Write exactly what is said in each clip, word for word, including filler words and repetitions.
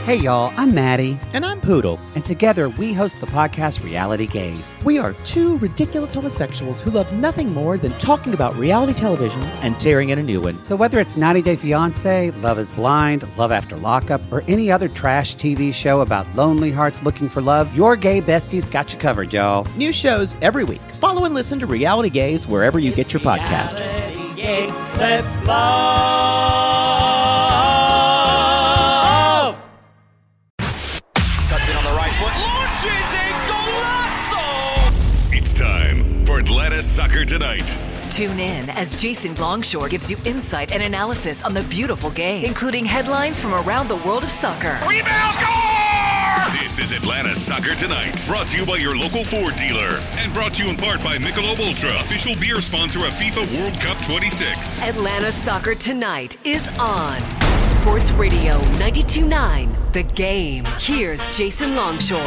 Hey y'all, I'm Maddie. And I'm Poodle. And together we host the podcast Reality Gaze. We are two ridiculous homosexuals who love nothing more than talking about reality television and tearing in a new one. So whether it's ninety day fiancé, Love is Blind, Love After Lockup, or any other trash T V show about lonely hearts looking for love, your gay besties got you covered, y'all. New shows every week. Follow and listen to Reality Gaze wherever you get your podcast. Reality Gaze, let's love. Cuts in on the right foot, launches a golazo! It's time for Atlanta Soccer Tonight. Tune in as Jason Longshore gives you insight and analysis on the beautiful game, including headlines from around the world of soccer. Rebound score! This is Atlanta Soccer Tonight, brought to you by your local Ford dealer, and brought to you in part by Michelob Ultra, official beer sponsor of FIFA World Cup twenty-six. Atlanta Soccer Tonight is on Sports Radio ninety-two point nine, The Game. Here's Jason Longshore.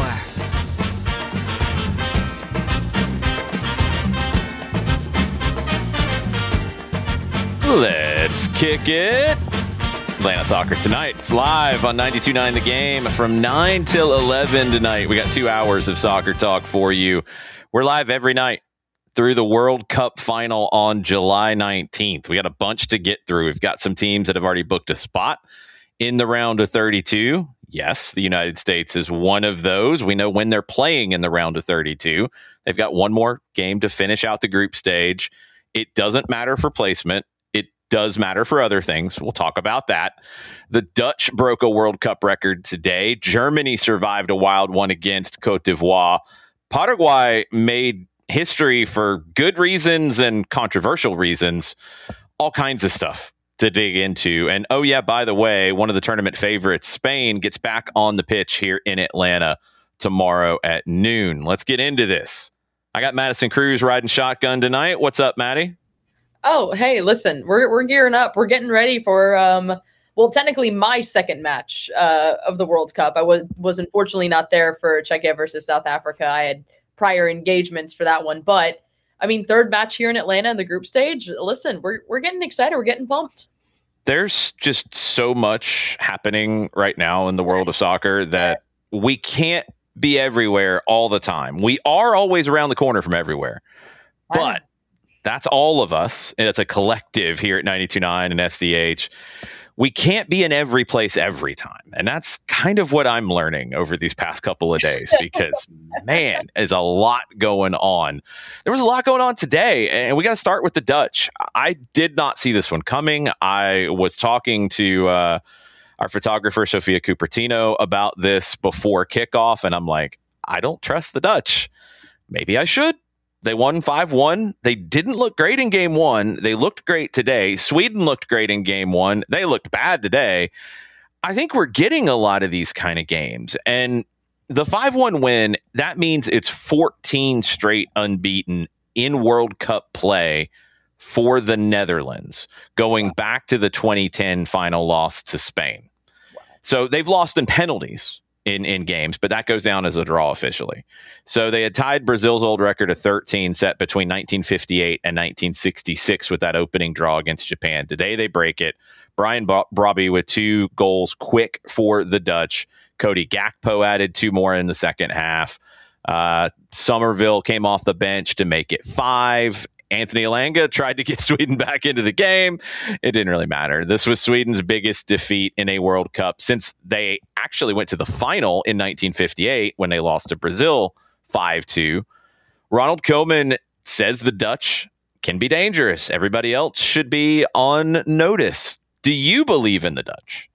Let's kick it. Atlanta Soccer Tonight. It's live on ninety-two point nine The Game from nine till eleven tonight. We got two hours of soccer talk for you. We're live every night through the World Cup final on July nineteenth. We got a bunch to get through. We've got some teams that have already booked a spot in the round of thirty-two. Yes, the United States is one of those. We know when they're playing in the round of thirty-two. They've got one more game to finish out the group stage. It doesn't matter for placement. Does matter for other things. We'll talk about that. The Dutch broke a World Cup record today. Germany survived a wild one against Cote d'Ivoire. Paraguay made history for good reasons and controversial reasons. All kinds of stuff to dig into. And oh yeah, by the way, one of the tournament favorites, Spain, gets back on the pitch here in Atlanta tomorrow at noon. Let's get into this. I got Madison Cruz riding shotgun tonight. What's up, Maddie? Oh, hey, listen, we're we're gearing up. We're getting ready for, um, well, technically my second match uh, of the World Cup. I was, was unfortunately not there for Czechia versus South Africa. I had prior engagements for that one. But, I mean, third match here in Atlanta in the group stage. Listen, we're we're getting excited. We're getting pumped. There's just so much happening right now in the world of soccer that we can't be everywhere all the time. We are always around the corner from everywhere. But that's all of us. And it's a collective here at ninety-two point nine and S D H. We can't be in every place every time. And that's kind of what I'm learning over these past couple of days because, man, there's a lot going on. There was a lot going on today, and we got to start with the Dutch. I did not see this one coming. I was talking to uh, our photographer, Sophia Cupertino, about this before kickoff, and I'm like, I don't trust the Dutch. Maybe I should. They won five one. They didn't look great in game one. They looked great today. Sweden looked great in game one. They looked bad today. I think we're getting a lot of these kind of games. And the five one win, that means it's fourteen straight unbeaten in World Cup play for the Netherlands, going wow. back to the twenty ten final loss to Spain. Wow. So they've lost in penalties. In, in games, but that goes down as a draw officially. So they had tied Brazil's old record of thirteen set between nineteen fifty-eight and nineteen sixty-six with that opening draw against Japan. Today they break it. Brian Brobby with two goals quick for the Dutch. Cody Gakpo added two more in the second half. Uh, Somerville came off the bench to make it five. Anthony Elanga tried to get Sweden back into the game. It didn't really matter. This was Sweden's biggest defeat in a World Cup since they actually went to the final in nineteen fifty-eight when they lost to Brazil five two. Ronald Koeman says the Dutch can be dangerous. Everybody else should be on notice. Do you believe in the Dutch?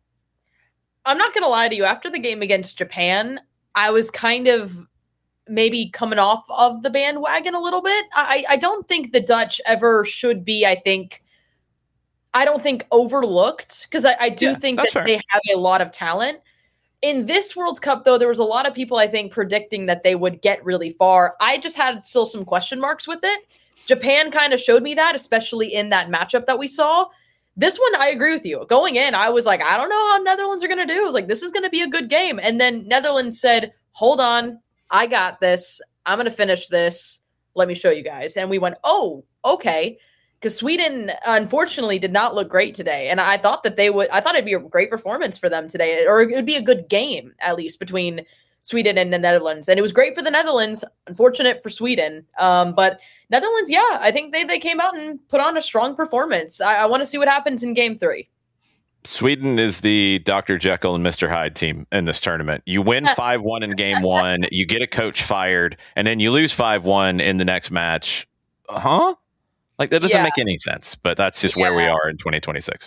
I'm not going to lie to you. After the game against Japan, I was kind of maybe coming off of the bandwagon a little bit. I, I don't think the Dutch ever should be, I think, I don't think overlooked because I, I do yeah, think that fair. They have a lot of talent. In this World Cup, though, there was a lot of people, I think, predicting that they would get really far. I just had still some question marks with it. Japan kind of showed me that, especially in that matchup that we saw. This one, I agree with you. Going in, I was like, I don't know how Netherlands are going to do. I was like, this is going to be a good game. And then Netherlands said, hold on. I got this. I'm going to finish this. Let me show you guys. And we went, oh, okay. because Sweden, unfortunately, did not look great today. And I thought that they would, I thought it'd be a great performance for them today, or it would be a good game, at least, between Sweden and the Netherlands. And it was great for the Netherlands, unfortunate for Sweden. Um, but Netherlands, yeah, I think they, they came out and put on a strong performance. I, I want to see what happens in game three. Sweden is the Doctor Jekyll and Mister Hyde team in this tournament. You win five one in game one, you get a coach fired, and then you lose five one in the next match. Huh? Like, that doesn't Yeah. make any sense, but that's just Yeah. where we are in twenty twenty-six.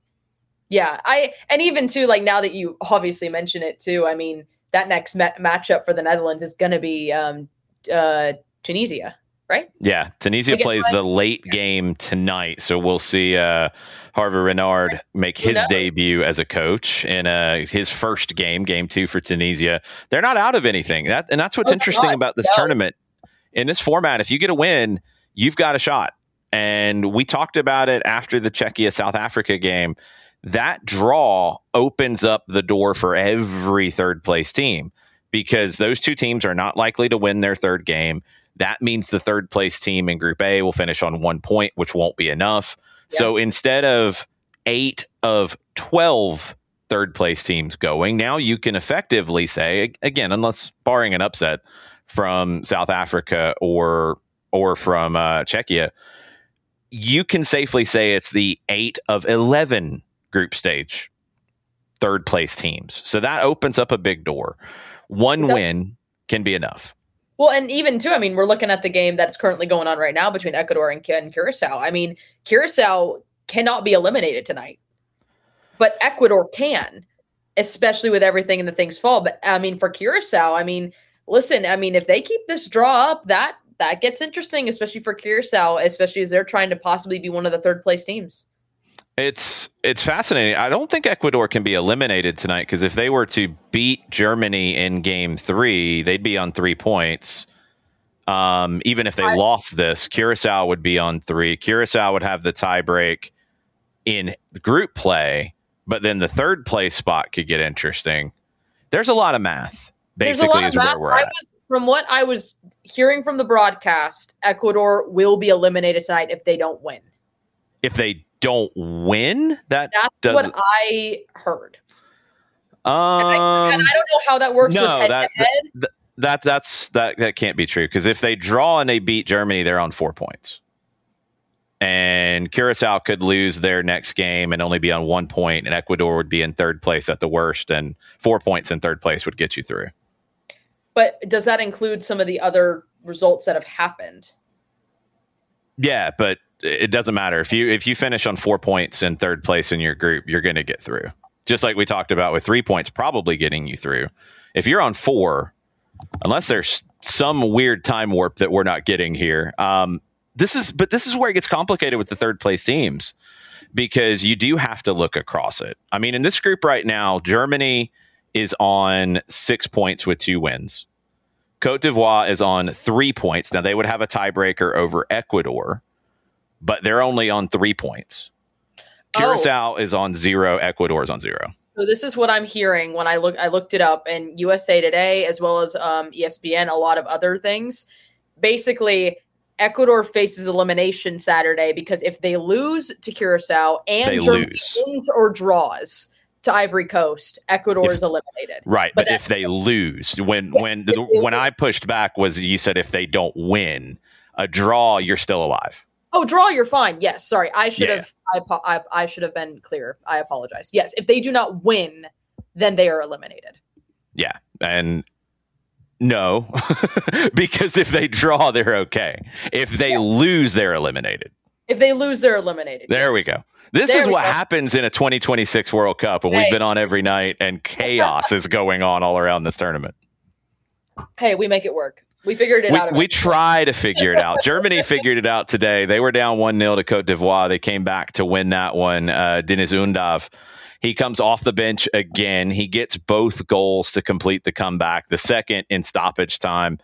Yeah, I and even too, like, now that you obviously mention it too, I mean, that next ma- matchup for the Netherlands is going to be um, uh, Tunisia, right? Yeah, Tunisia We get plays five- the late game tonight, so we'll see uh, Harvey Renard make Who his knows? debut as a coach in uh, his first game, game two for Tunisia. They're not out of anything, that and that's what's Oh, they're interesting not. about this No. tournament. In this format, if you get a win, you've got a shot. And we talked about it after the Czechia-South Africa game. That draw opens up the door for every third-place team because those two teams are not likely to win their third game. That means the third-place team in Group A will finish on one point, which won't be enough. Yeah. So instead of eight of twelve third-place teams going, now you can effectively say, again, unless barring an upset from South Africa or or from uh, Czechia, you can safely say it's the eight of eleven group stage third place teams. So that opens up a big door. One That's- win can be enough. Well, and even too, I mean, we're looking at the game that's currently going on right now between Ecuador and, and Curacao. I mean, Curacao cannot be eliminated tonight, but Ecuador can, especially with everything in the things fall. But I mean, for Curacao, I mean, listen, I mean, if they keep this draw up, that that gets interesting, especially for Curacao, especially as they're trying to possibly be one of the third place teams. It's it's fascinating. I don't think Ecuador can be eliminated tonight because if they were to beat Germany in game three, they'd be on three points. Um, even if they I- lost this, Curacao would be on three. Curacao would have the tie break in group play, but then the third place spot could get interesting. There's a lot of math, There's a basically, lot is of where math. we're I at. was, from what I was hearing from the broadcast, Ecuador will be eliminated tonight if they don't win. If they don't win, that That's doesn't. what I heard. um, And I, and I don't know how that works no, with head that- to head. th- that that's that that can't be true because if they draw and they beat Germany, they're on four points, and Curacao could lose their next game and only be on one point, and Ecuador would be in third place at the worst, and four points in third place would get you through. But does that include some of the other results that have happened? Yeah, but it doesn't matter if you if you finish on four points in third place in your group, you're going to get through. Just like we talked about with three points, probably getting you through. If you're on four, unless there's some weird time warp that we're not getting here, um, this is. But this is where it gets complicated with the third place teams because you do have to look across it. I mean, in this group right now, Germany is on six points with two wins. Cote d'Ivoire is on three points. Now, they would have a tiebreaker over Ecuador, but they're only on three points. Curacao is on zero. Ecuador is on zero. So this is what I'm hearing when I look. I looked it up, and U S A Today, as well as um, E S P N, a lot of other things. Basically, Ecuador faces elimination Saturday because if they lose to Curacao and They Germany lose. wins or draws to Ivory Coast, Ecuador If- is eliminated. Right, but, But if they lose, when when they when I pushed back was you said if they don't win, a draw, you're still alive. Oh, draw, you're fine. Yes, sorry, I should Yeah. have. I, apo- I I should have been clear. I apologize. Yes, if they do not win, then they are eliminated. Yeah, and no, because if they draw, they're okay. If they lose, they're eliminated. If they lose, they're eliminated. There we yes. go. This There is we what go. happens in a twenty twenty-six World Cup when Hey. we've been on every night and chaos is going on all around this tournament. Hey, we make it work. We figured it We, out. we try to figure it out. Germany figured it out today. They were down one nil to Cote d'Ivoire. They came back to win that one. Uh, Denis Undav, he comes off the bench again. He gets both goals to complete the comeback, the second in stoppage time.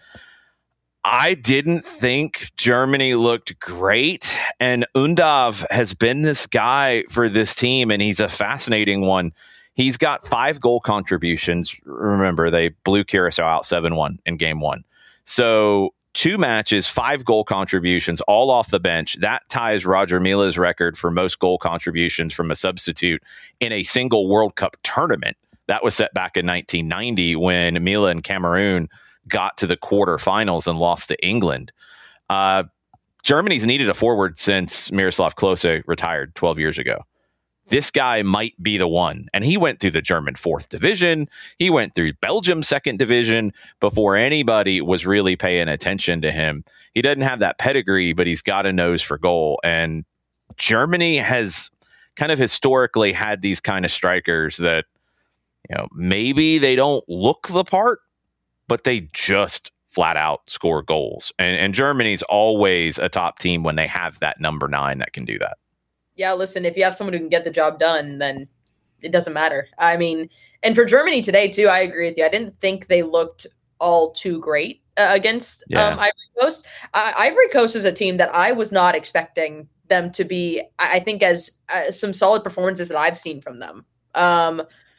I didn't think Germany looked great, and Undav has been this guy for this team, and he's a fascinating one. He's got five goal contributions. Remember, they blew Curacao out seven one in game one. So two matches, five goal contributions, all off the bench. That ties Roger Mila's record for most goal contributions from a substitute in a single World Cup tournament. That was set back in nineteen ninety when Mila and Cameroon got to the quarterfinals and lost to England. Uh, Germany's needed a forward since Miroslav Klose retired twelve years ago. This guy might be the one. And he went through the German fourth division. He went through Belgium's second division before anybody was really paying attention to him. He doesn't have that pedigree, but he's got a nose for goal. And Germany has kind of historically had these kind of strikers that, you know, maybe they don't look the part, but they just flat out score goals. And, and Germany's always a top team when they have that number nine that can do that. Yeah, listen, if you have someone who can get the job done, then it doesn't matter. I mean, and for Germany today, too, I agree with you. I didn't think they looked all too great uh, against yeah. um, Ivory Coast. Uh, Ivory Coast is a team that I was not expecting them to be, I think, as uh, some solid performances that I've seen from them. Um,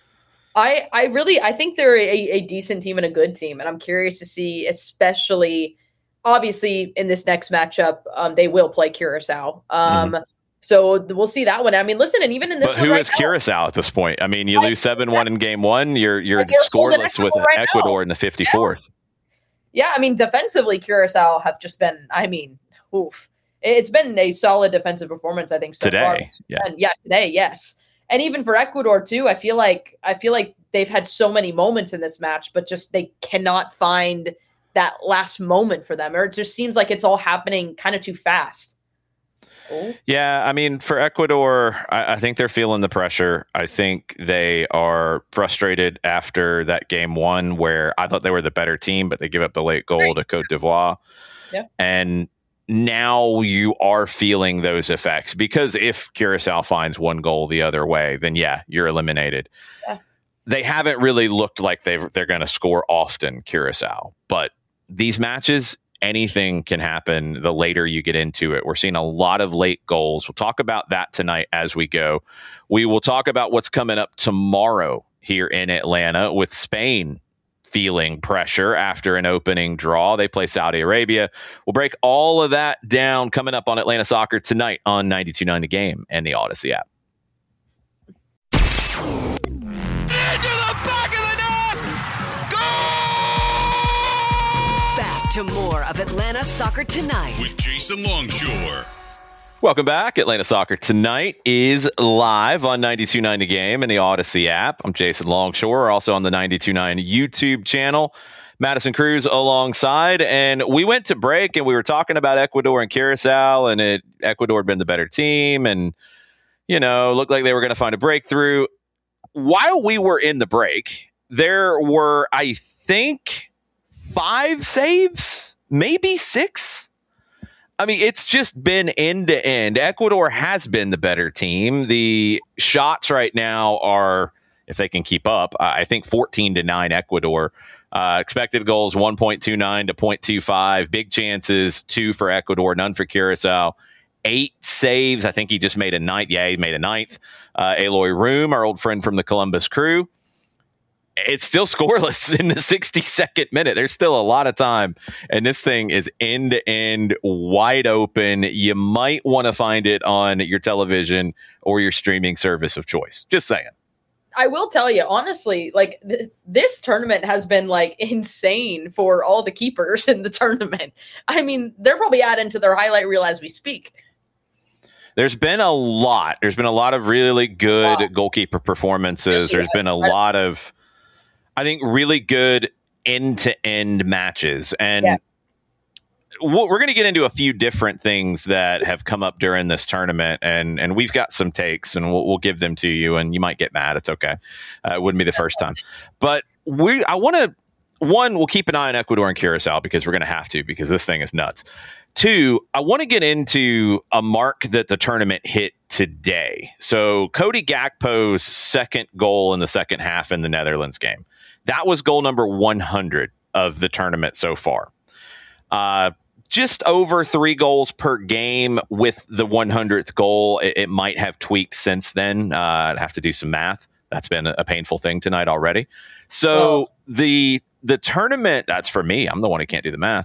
I I really, I think they're a, a decent team and a good team, and I'm curious to see, especially, obviously, in this next matchup, um, they will play Curacao. Um mm-hmm. So we'll see that one. I mean, listen, and even in this but one, who right is now, Curacao at this point? I mean, you lose seven one in game one. You're you're Like, you're scoreless with right Ecuador now. in the fifty-fourth. Yeah, I mean, defensively, Curacao have just been, I mean, oof. It's been a solid defensive performance, I think, so Today, far. yeah. And yeah, today, yes. And even for Ecuador, too, I feel like I feel like they've had so many moments in this match, but just they cannot find that last moment for them. Or it just seems like it's all happening kind of too fast. Oh. Yeah, I mean, for Ecuador, I, I think they're feeling the pressure. I think they are frustrated after that game one where I thought they were the better team, but they give up the late goal to Cote d'Ivoire. Yeah. And now you are feeling those effects because if Curacao finds one goal the other way, then yeah, you're eliminated. Yeah. They haven't really looked like they've, they're going to score often, Curacao, but these matches, anything can happen the later you get into it. We're seeing a lot of late goals. We'll talk about that tonight as we go. We will talk about what's coming up tomorrow here in Atlanta with Spain feeling pressure after an opening draw. They play Saudi Arabia. We'll break all of that down coming up on Atlanta Soccer tonight on ninety-two point nine The Game and the Odyssey app. To more of Atlanta Soccer Tonight with Jason Longshore. Welcome back. Atlanta Soccer Tonight is live on ninety-two point nine The Game and the Odyssey app. I'm Jason Longshore, also on the ninety-two point nine YouTube channel. Madison Cruz alongside, and we went to break and we were talking about Ecuador and Curacao, and it, Ecuador had been the better team, and you know, looked like they were going to find a breakthrough. While we were in the break, there were, I think, five saves, maybe six. I mean, it's just been end to end. Ecuador has been the better team. The shots right now are, if they can keep up, I think fourteen to nine Ecuador. Uh, expected goals one point two nine to zero point two five. Big chances, two for Ecuador, none for Curacao. Eight saves. I think he just made a ninth. Yeah, he made a ninth. Uh, Eloy Room, our old friend from the Columbus Crew. It's still scoreless in the sixty-second minute. There's still a lot of time, and this thing is end-to-end, wide open. You might want to find it on your television or your streaming service of choice. Just saying. I will tell you, honestly, like th- this tournament has been like insane for all the keepers in the tournament. I mean, they're probably adding to their highlight reel as we speak. There's been a lot. There's been a lot of really good wow. goalkeeper performances. There's been a lot of, I think, really good end-to-end matches. And yes. we're going to get into a few different things that have come up during this tournament. And, and we've got some takes, and we'll, we'll give them to you. And you might get mad. It's okay. Uh, it wouldn't be the first time. But we, I want to, one, we'll keep an eye on Ecuador and Curacao because we're going to have to, because this thing is nuts. Two, I want to get into a mark that the tournament hit today. So Cody Gakpo's second goal in the second half in the Netherlands game. That was goal number one hundred of the tournament so far. Uh, just over three goals per game with the one hundredth goal. It, it might have tweaked since then. Uh, I'd have to do some math. That's been a, a painful thing tonight already. So well, the the tournament, that's for me. I'm the one who can't do the math.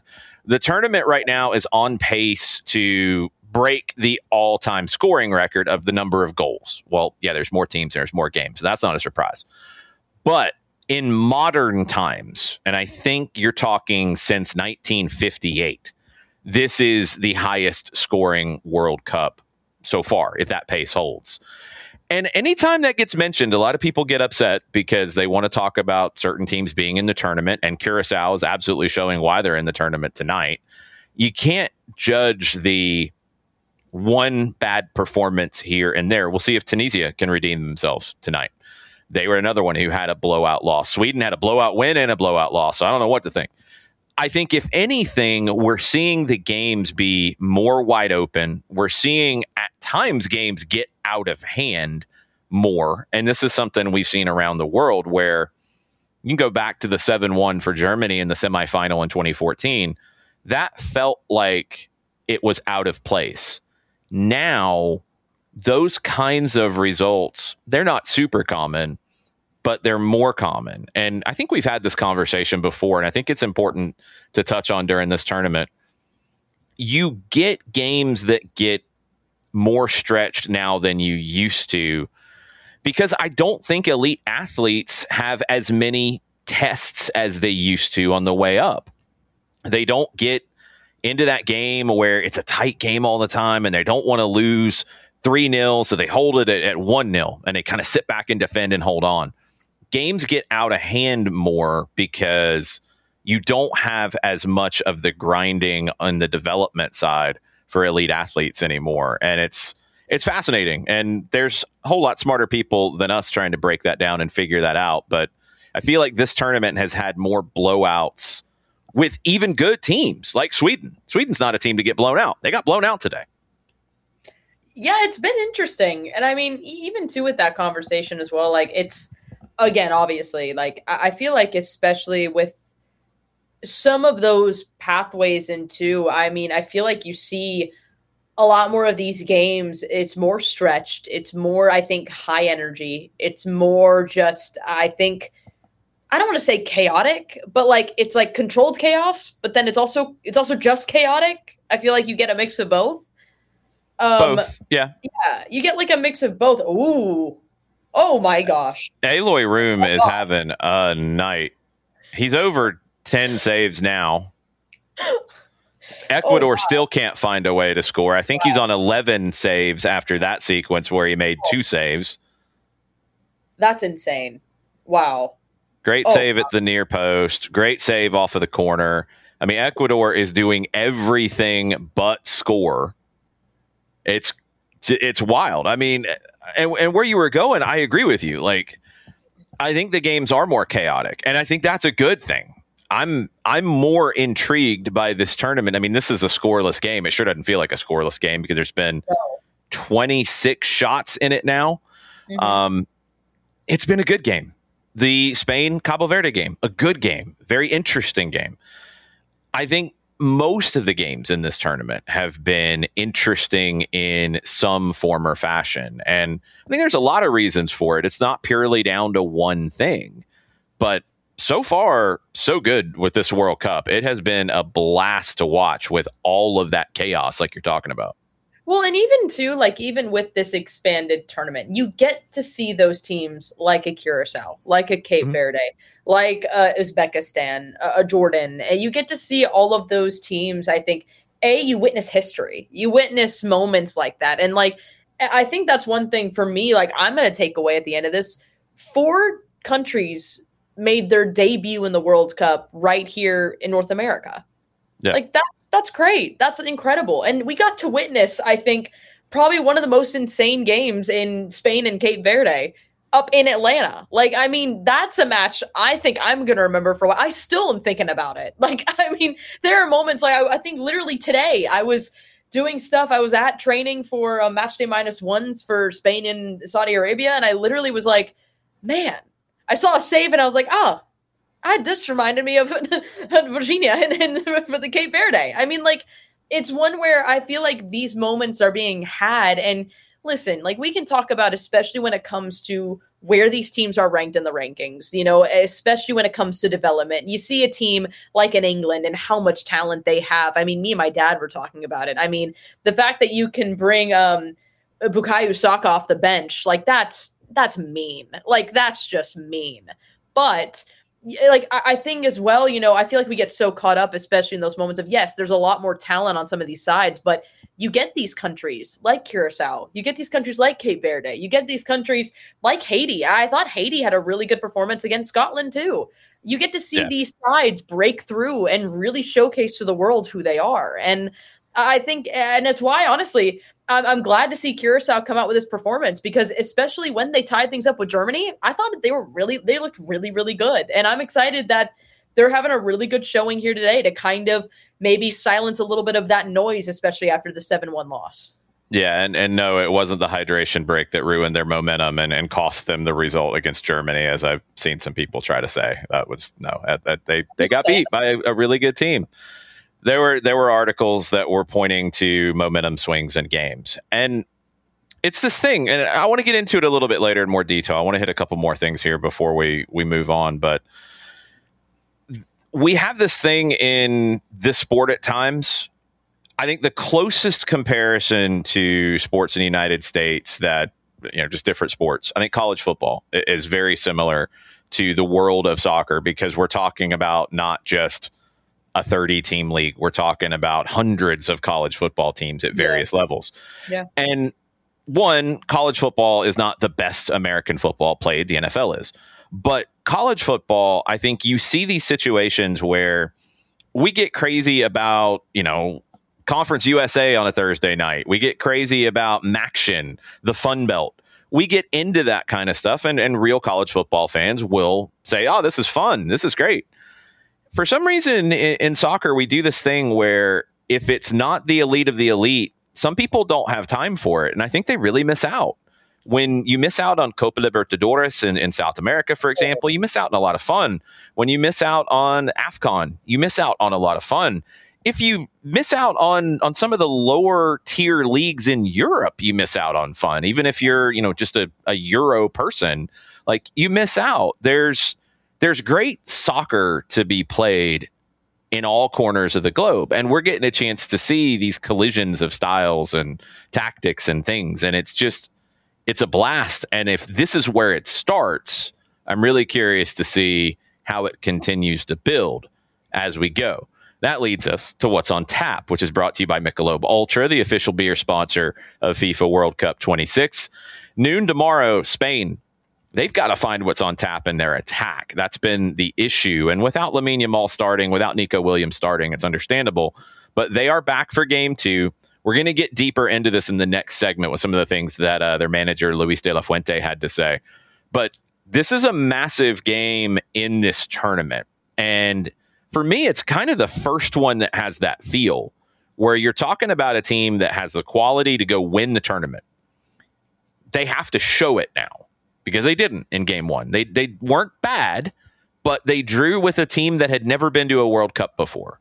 The tournament right now is on pace to break the all-time scoring record of the number of goals. Well, yeah, there's more teams, there's more games. So that's not a surprise. But in modern times, and I think you're talking since nineteen fifty-eight, this is the highest scoring World Cup so far, if that pace holds. And anytime that gets mentioned, a lot of people get upset because they want to talk about certain teams being in the tournament, and Curacao is absolutely showing why they're in the tournament tonight. You can't judge the one bad performance here and there. We'll see if Tunisia can redeem themselves tonight. They were another one who had a blowout loss. Sweden had a blowout win and a blowout loss, so I don't know what to think. I think, if anything, we're seeing the games be more wide open. We're seeing, at times, games get out of hand more. And this is something we've seen around the world, where you can go back to the seven one for Germany in the semifinal in twenty fourteen. That felt like it was out of place. Now, those kinds of results, they're not super common, but they're more common. And I think we've had this conversation before, and I think it's important to touch on during this tournament. You get games that get more stretched now than you used to, because I don't think elite athletes have as many tests as they used to on the way up. They don't get into that game where it's a tight game all the time, and they don't want to lose three nil, so they hold it at, at one nil, and they kind of sit back and defend and hold on. Games get out of hand more because you don't have as much of the grinding on the development side for elite athletes anymore. And it's it's fascinating. And there's a whole lot smarter people than us trying to break that down and figure that out. But I feel like this tournament has had more blowouts with even good teams like Sweden. Sweden's not a team to get blown out. They got blown out today. Yeah, it's been interesting. And I mean, even too with that conversation as well, like it's, again, obviously, like I feel like especially with some of those pathways into, I mean, I feel like you see a lot more of these games. It's more stretched. It's more, I think, high energy. It's more just, I think, I don't want to say chaotic, but like it's like controlled chaos, but then it's also it's also just chaotic. I feel like you get a mix of both. Um, both, yeah. Yeah, you get like a mix of both. Ooh. Oh my gosh. Aloy Room oh is gosh. having a night. He's over ten saves now. Ecuador oh, wow. still can't find a way to score. I think wow. he's on eleven saves after that sequence where he made two saves. That's insane. Wow. Great oh, save wow. at the near post. Great save off of the corner. I mean, Ecuador is doing everything but score. It's it's wild. I mean, and, and where you were going, I agree with you. Like, I think the games are more chaotic, and I think that's a good thing. I'm I'm more intrigued by this tournament. I mean, this is a scoreless game. It sure doesn't feel like a scoreless game because there's been twenty-six shots in it now. Mm-hmm. Um, it's been a good game. The Spain-Cabo Verde game, a good game, very interesting game. I think most of the games in this tournament have been interesting in some form or fashion. And I think there's a lot of reasons for it. It's not purely down to one thing. But so far, so good with this World Cup. It has been a blast to watch with all of that chaos like you're talking about. Well, and even too, like even with this expanded tournament, you get to see those teams like a Curacao, like a Cape mm-hmm. Verde, like uh, Uzbekistan, uh, a Jordan. And you get to see all of those teams. I think, A, you witness history. You witness moments like that. And like, I think that's one thing for me, like I'm going to take away at the end of this. Four countries made their debut in the World Cup right here in North America. Yeah. Like that's that's great. That's incredible. And we got to witness, I think, probably one of the most insane games in Spain and Cape Verde up in Atlanta. Like, I mean, that's a match I think I'm going to remember for a while. I still am thinking about it. Like, I mean, there are moments like I, I think literally today I was doing stuff. I was at training for uh, match day minus ones for Spain and Saudi Arabia. And I literally was like, man, I saw a save and I was like, oh, I, this reminded me of Virginia and, and for the Cape Verde. I mean, like, it's one where I feel like these moments are being had. And listen, like we can talk about, especially when it comes to where these teams are ranked in the rankings, you know, especially when it comes to development. You see a team like in England and how much talent they have. I mean, me and my dad were talking about it. I mean, the fact that you can bring um, Bukayo Saka off the bench, like that's, that's mean. Like that's just mean. But like, I, I think as well, you know, I feel like we get so caught up, especially in those moments of, yes, there's a lot more talent on some of these sides, but you get these countries like Curacao, you get these countries like Cape Verde, you get these countries like Haiti. I thought Haiti had a really good performance against Scotland too. You get to see yeah. these sides break through and really showcase to the world who they are. And I think, and it's why, honestly, I'm, I'm glad to see Curacao come out with this performance, because especially when they tied things up with Germany, I thought that they were really, they looked really, really good. And I'm excited that they're having a really good showing here today to kind of maybe silence a little bit of that noise, especially after the seven one loss. Yeah, and, and no, it wasn't the hydration break that ruined their momentum and, and cost them the result against Germany, as I've seen some people try to say. That was, no, that, that they, they got beat by a, a really good team. There were there were articles that were pointing to momentum swings in games. And it's this thing, and I want to get into it a little bit later in more detail. I want to hit a couple more things here before we, we move on. But we have this thing in this sport at times. I think the closest comparison to sports in the United States that, you know, just different sports, I think college football is very similar to the world of soccer, because we're talking about not just a thirty team league. We're talking about hundreds of college football teams at various yeah. levels. Yeah. And one, college football is not the best American football played. The N F L is. But college football, I think you see these situations where we get crazy about, you know, Conference U S A on a Thursday night. We get crazy about MACtion, the Fun Belt. We get into that kind of stuff, and, and real college football fans will say, oh, this is fun. This is great. For some reason in, in soccer, we do this thing where if it's not the elite of the elite, some people don't have time for it. And I think they really miss out. When you miss out on Copa Libertadores in, in South America, for example, you miss out on a lot of fun. When you miss out on AFCON, you miss out on a lot of fun. If you miss out on, on some of the lower tier leagues in Europe, you miss out on fun. Even if you're, you know, just a, a Euro person, like you miss out. There's There's great soccer to be played in all corners of the globe. And we're getting a chance to see these collisions of styles and tactics and things. And it's just, it's a blast. And if this is where it starts, I'm really curious to see how it continues to build as we go. That leads us to what's on tap, which is brought to you by Michelob Ultra, the official beer sponsor of FIFA World Cup twenty-six. Noon tomorrow, Spain. They've got to find what's on tap in their attack. That's been the issue. And without Lamine Yamal starting, without Nico Williams starting, it's understandable. But they are back for game two. We're going to get deeper into this in the next segment with some of the things that uh, their manager, Luis de la Fuente, had to say. But this is a massive game in this tournament. And for me, it's kind of the first one that has that feel, where you're talking about a team that has the quality to go win the tournament. They have to show it now, because they didn't in game one. They they weren't bad, but they drew with a team that had never been to a World Cup before.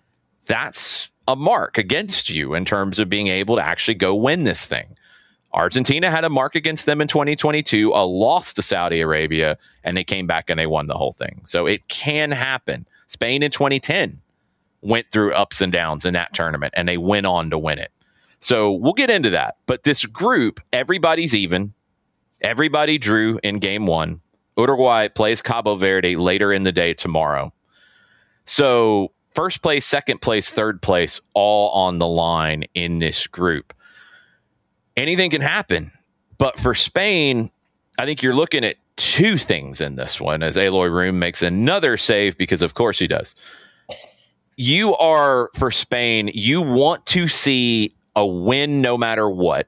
That's a mark against you in terms of being able to actually go win this thing. Argentina had a mark against them in twenty twenty-two, a loss to Saudi Arabia, and they came back and they won the whole thing. So it can happen. Spain in twenty ten went through ups and downs in that tournament, and they went on to win it. So we'll get into that. But this group, everybody's even. Everybody drew in game one. Uruguay plays Cabo Verde later in the day tomorrow. So first place, second place, third place, all on the line in this group. Anything can happen. But for Spain, I think you're looking at two things in this one, as Eloy Room makes another save, because of course he does. You are, for Spain, you want to see a win no matter what,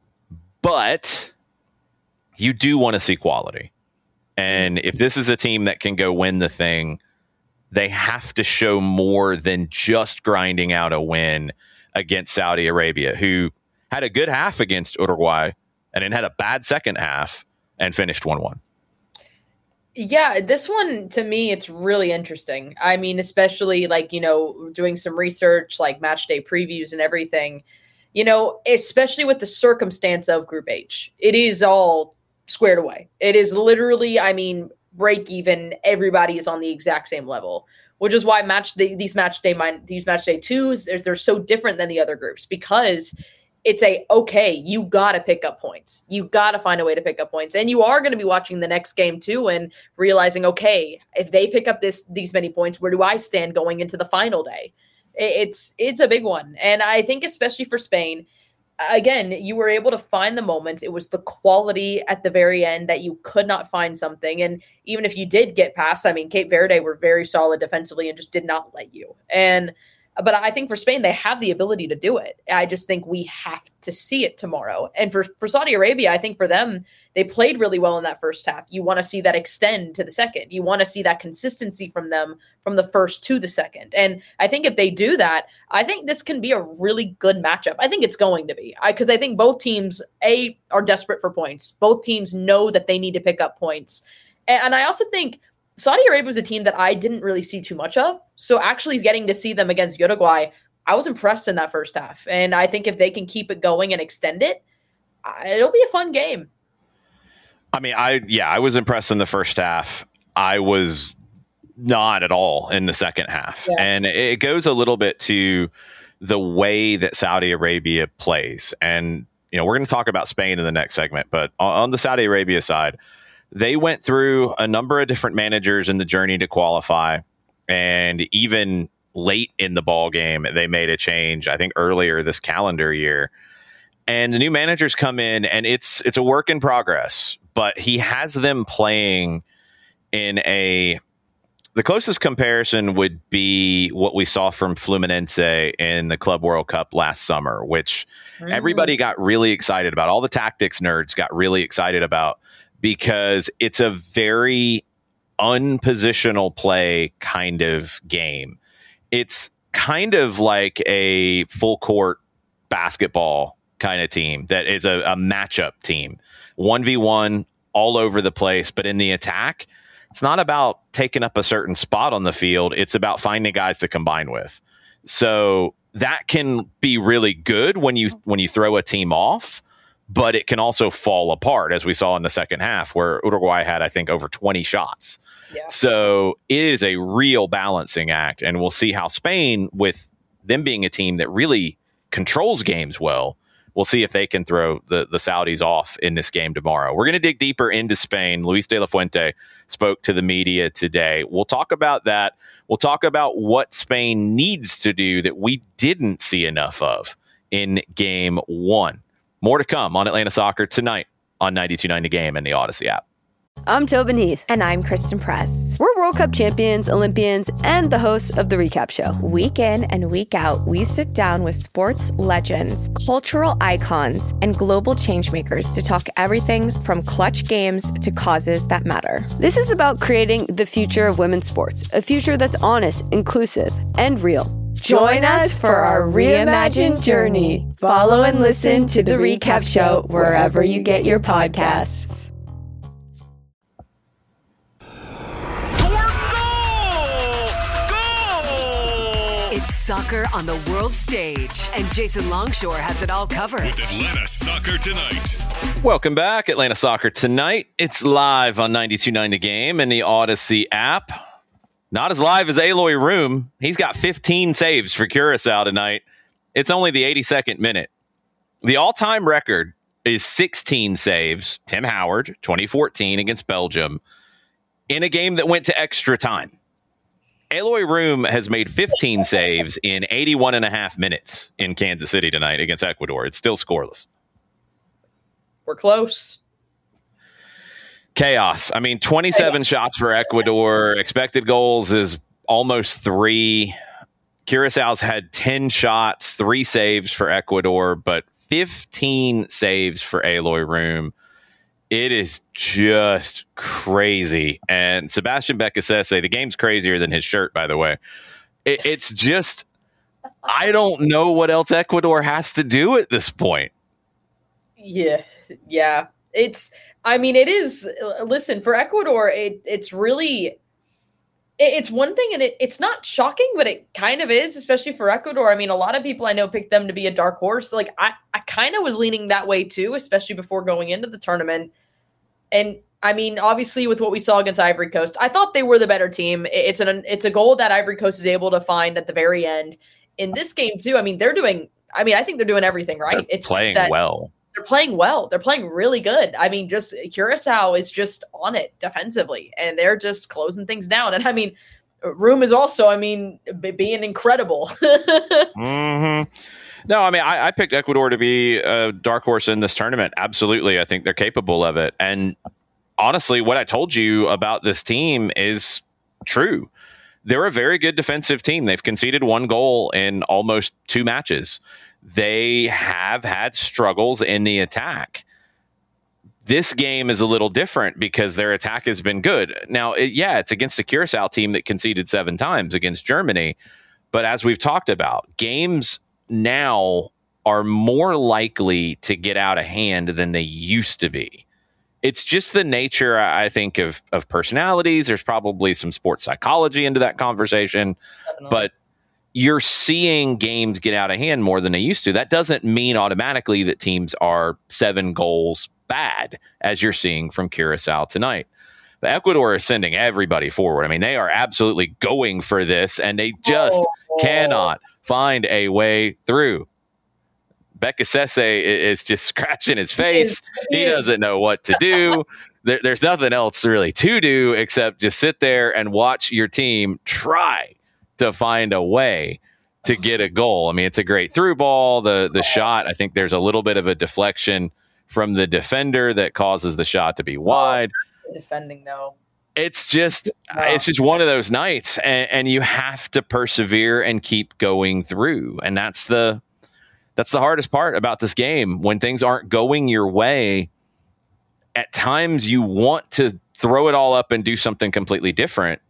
but you do want to see quality. And if this is a team that can go win the thing, they have to show more than just grinding out a win against Saudi Arabia, who had a good half against Uruguay and then had a bad second half and finished one one. Yeah, this one, to me, it's really interesting. I mean, especially like, you know, doing some research, like match day previews and everything. you know, especially with the circumstance of Group H, it is all squared away. It is literally, I mean, break even. Everybody is on the exact same level, which is why match the, these match day min- these match day twos is they're so different than the other groups, because it's a, okay, you got to pick up points. You got to find a way to pick up points. And you are going to be watching the next game too and realizing, okay, if they pick up this these many points, where do I stand going into the final day? It's it's a big one. And I think especially for Spain, again, you were able to find the moments. It was the quality at the very end that you could not find something. And even if you did get past, I mean, Cape Verde were very solid defensively and just did not let you. And But I think for Spain, they have the ability to do it. I just think we have to see it tomorrow. And for, for Saudi Arabia, I think for them, they played really well in that first half. You want to see that extend to the second. You want to see that consistency from them from the first to the second. And I think if they do that, I think this can be a really good matchup. I think it's going to be. Because I, I think both teams, A, are desperate for points. Both teams know that they need to pick up points. And, and I also think Saudi Arabia was a team that I didn't really see too much of. So actually getting to see them against Uruguay, I was impressed in that first half. And I think if they can keep it going and extend it, it'll be a fun game. I mean, I yeah, I was impressed in the first half. I was not at all in the second half. Yeah. And it goes a little bit to the way that Saudi Arabia plays. And, you know, we're going to talk about Spain in the next segment. But on the Saudi Arabia side, they went through a number of different managers in the journey to qualify. And even late in the ball game, they made a change, I think, earlier this calendar year. And the new managers come in, and it's it's a work in progress. But he has them playing in a... The closest comparison would be what we saw from Fluminense in the Club World Cup last summer, which mm-hmm. everybody got really excited about. All the tactics nerds got really excited about, because it's a very unpositional play kind of game. It's kind of like a full court basketball kind of team that is a, a matchup team. one v one all over the place, but in the attack, it's not about taking up a certain spot on the field. It's about finding guys to combine with. So that can be really good when you when you throw a team off, but it can also fall apart, as we saw in the second half, where Uruguay had, I think, over twenty shots. Yeah. So it is a real balancing act, and we'll see how Spain, with them being a team that really controls games well, we'll see if they can throw the, the Saudis off in this game tomorrow. We're going to dig deeper into Spain. Luis de la Fuente spoke to the media today. We'll talk about that. We'll talk about what Spain needs to do that we didn't see enough of in game one. More to come on Atlanta Soccer tonight on ninety-two point nine The Game and the Odyssey app. I'm Tobin Heath. And I'm Kristen Press. We're World Cup champions, Olympians, and the hosts of The Recap Show. Week in and week out, we sit down with sports legends, cultural icons, and global changemakers to talk everything from clutch games to causes that matter. This is about creating the future of women's sports, a future that's honest, inclusive, and real. Join us for our reimagined journey. Follow and listen to The Recap Show wherever you get your podcasts. It's soccer on the world stage, and Jason Longshore has it all covered. With Atlanta Soccer Tonight. Welcome back, Atlanta Soccer Tonight. It's live on ninety-two point nine The Game and the Odyssey app. Not as live as Aloy Room. He's got fifteen saves for Curacao tonight. It's only the eighty-second minute. The all-time record is sixteen saves. Tim Howard, twenty fourteen against Belgium, in a game that went to extra time. Aloy Room has made fifteen saves in eighty-one and a half minutes in Kansas City tonight against Ecuador. It's still scoreless. We're close. Chaos. I mean, twenty-seven shots for Ecuador. Expected goals is almost three. Curaçao's had ten shots, three saves for Ecuador, but fifteen saves for Aloy Room. It is just crazy. And Sebastian Becasese, the game's crazier than his shirt, by the way. It, it's just, I don't know what else Ecuador has to do at this point. Yeah, yeah. It's, I mean, it is, listen, for Ecuador, it, it's really, It's one thing, and it, it's not shocking, but it kind of is, especially for Ecuador. I mean, a lot of people I know picked them to be a dark horse. Like, I, I kind of was leaning that way too, especially before going into the tournament. And, I mean, obviously with what we saw against Ivory Coast, I thought they were the better team. It's an it's a goal that Ivory Coast is able to find at the very end. In this game too, I mean, they're doing – I mean, I think they're doing everything right. They're it's playing that well. They're playing well. They're playing really good. I mean, just Curacao is just on it defensively, and they're just closing things down. And, I mean – Room is also, I mean, b- being incredible. mm-hmm. No, I mean, I, I picked Ecuador to be a dark horse in this tournament. Absolutely. I think they're capable of it. And honestly, what I told you about this team is true. They're a very good defensive team. They've conceded one goal in almost two matches. They have had struggles in the attack. This game is a little different because their attack has been good. Now, it, yeah, it's against a Curacao team that conceded seven times against Germany. But as we've talked about, games now are more likely to get out of hand than they used to be. It's just the nature, I think, of, of personalities. There's probably some sports psychology into that conversation. Definitely. But you're seeing games get out of hand more than they used to. That doesn't mean automatically that teams are seven goals bad, as you're seeing from Curacao tonight. But Ecuador is sending everybody forward. I mean, they are absolutely going for this, and they just oh. cannot find a way through. Bekasese is just scratching his face. He doesn't know what to do. There, there's nothing else really to do except just sit there and watch your team try to find a way to get a goal. I mean, it's a great through ball. The the shot, I think there's a little bit of a deflection from the defender that causes the shot to be wide. Defending though, it's just wow. it's just one of those nights, and, and you have to persevere and keep going through. And that's the that's the hardest part about this game. When things aren't going your way, at times you want to throw it all up and do something completely different.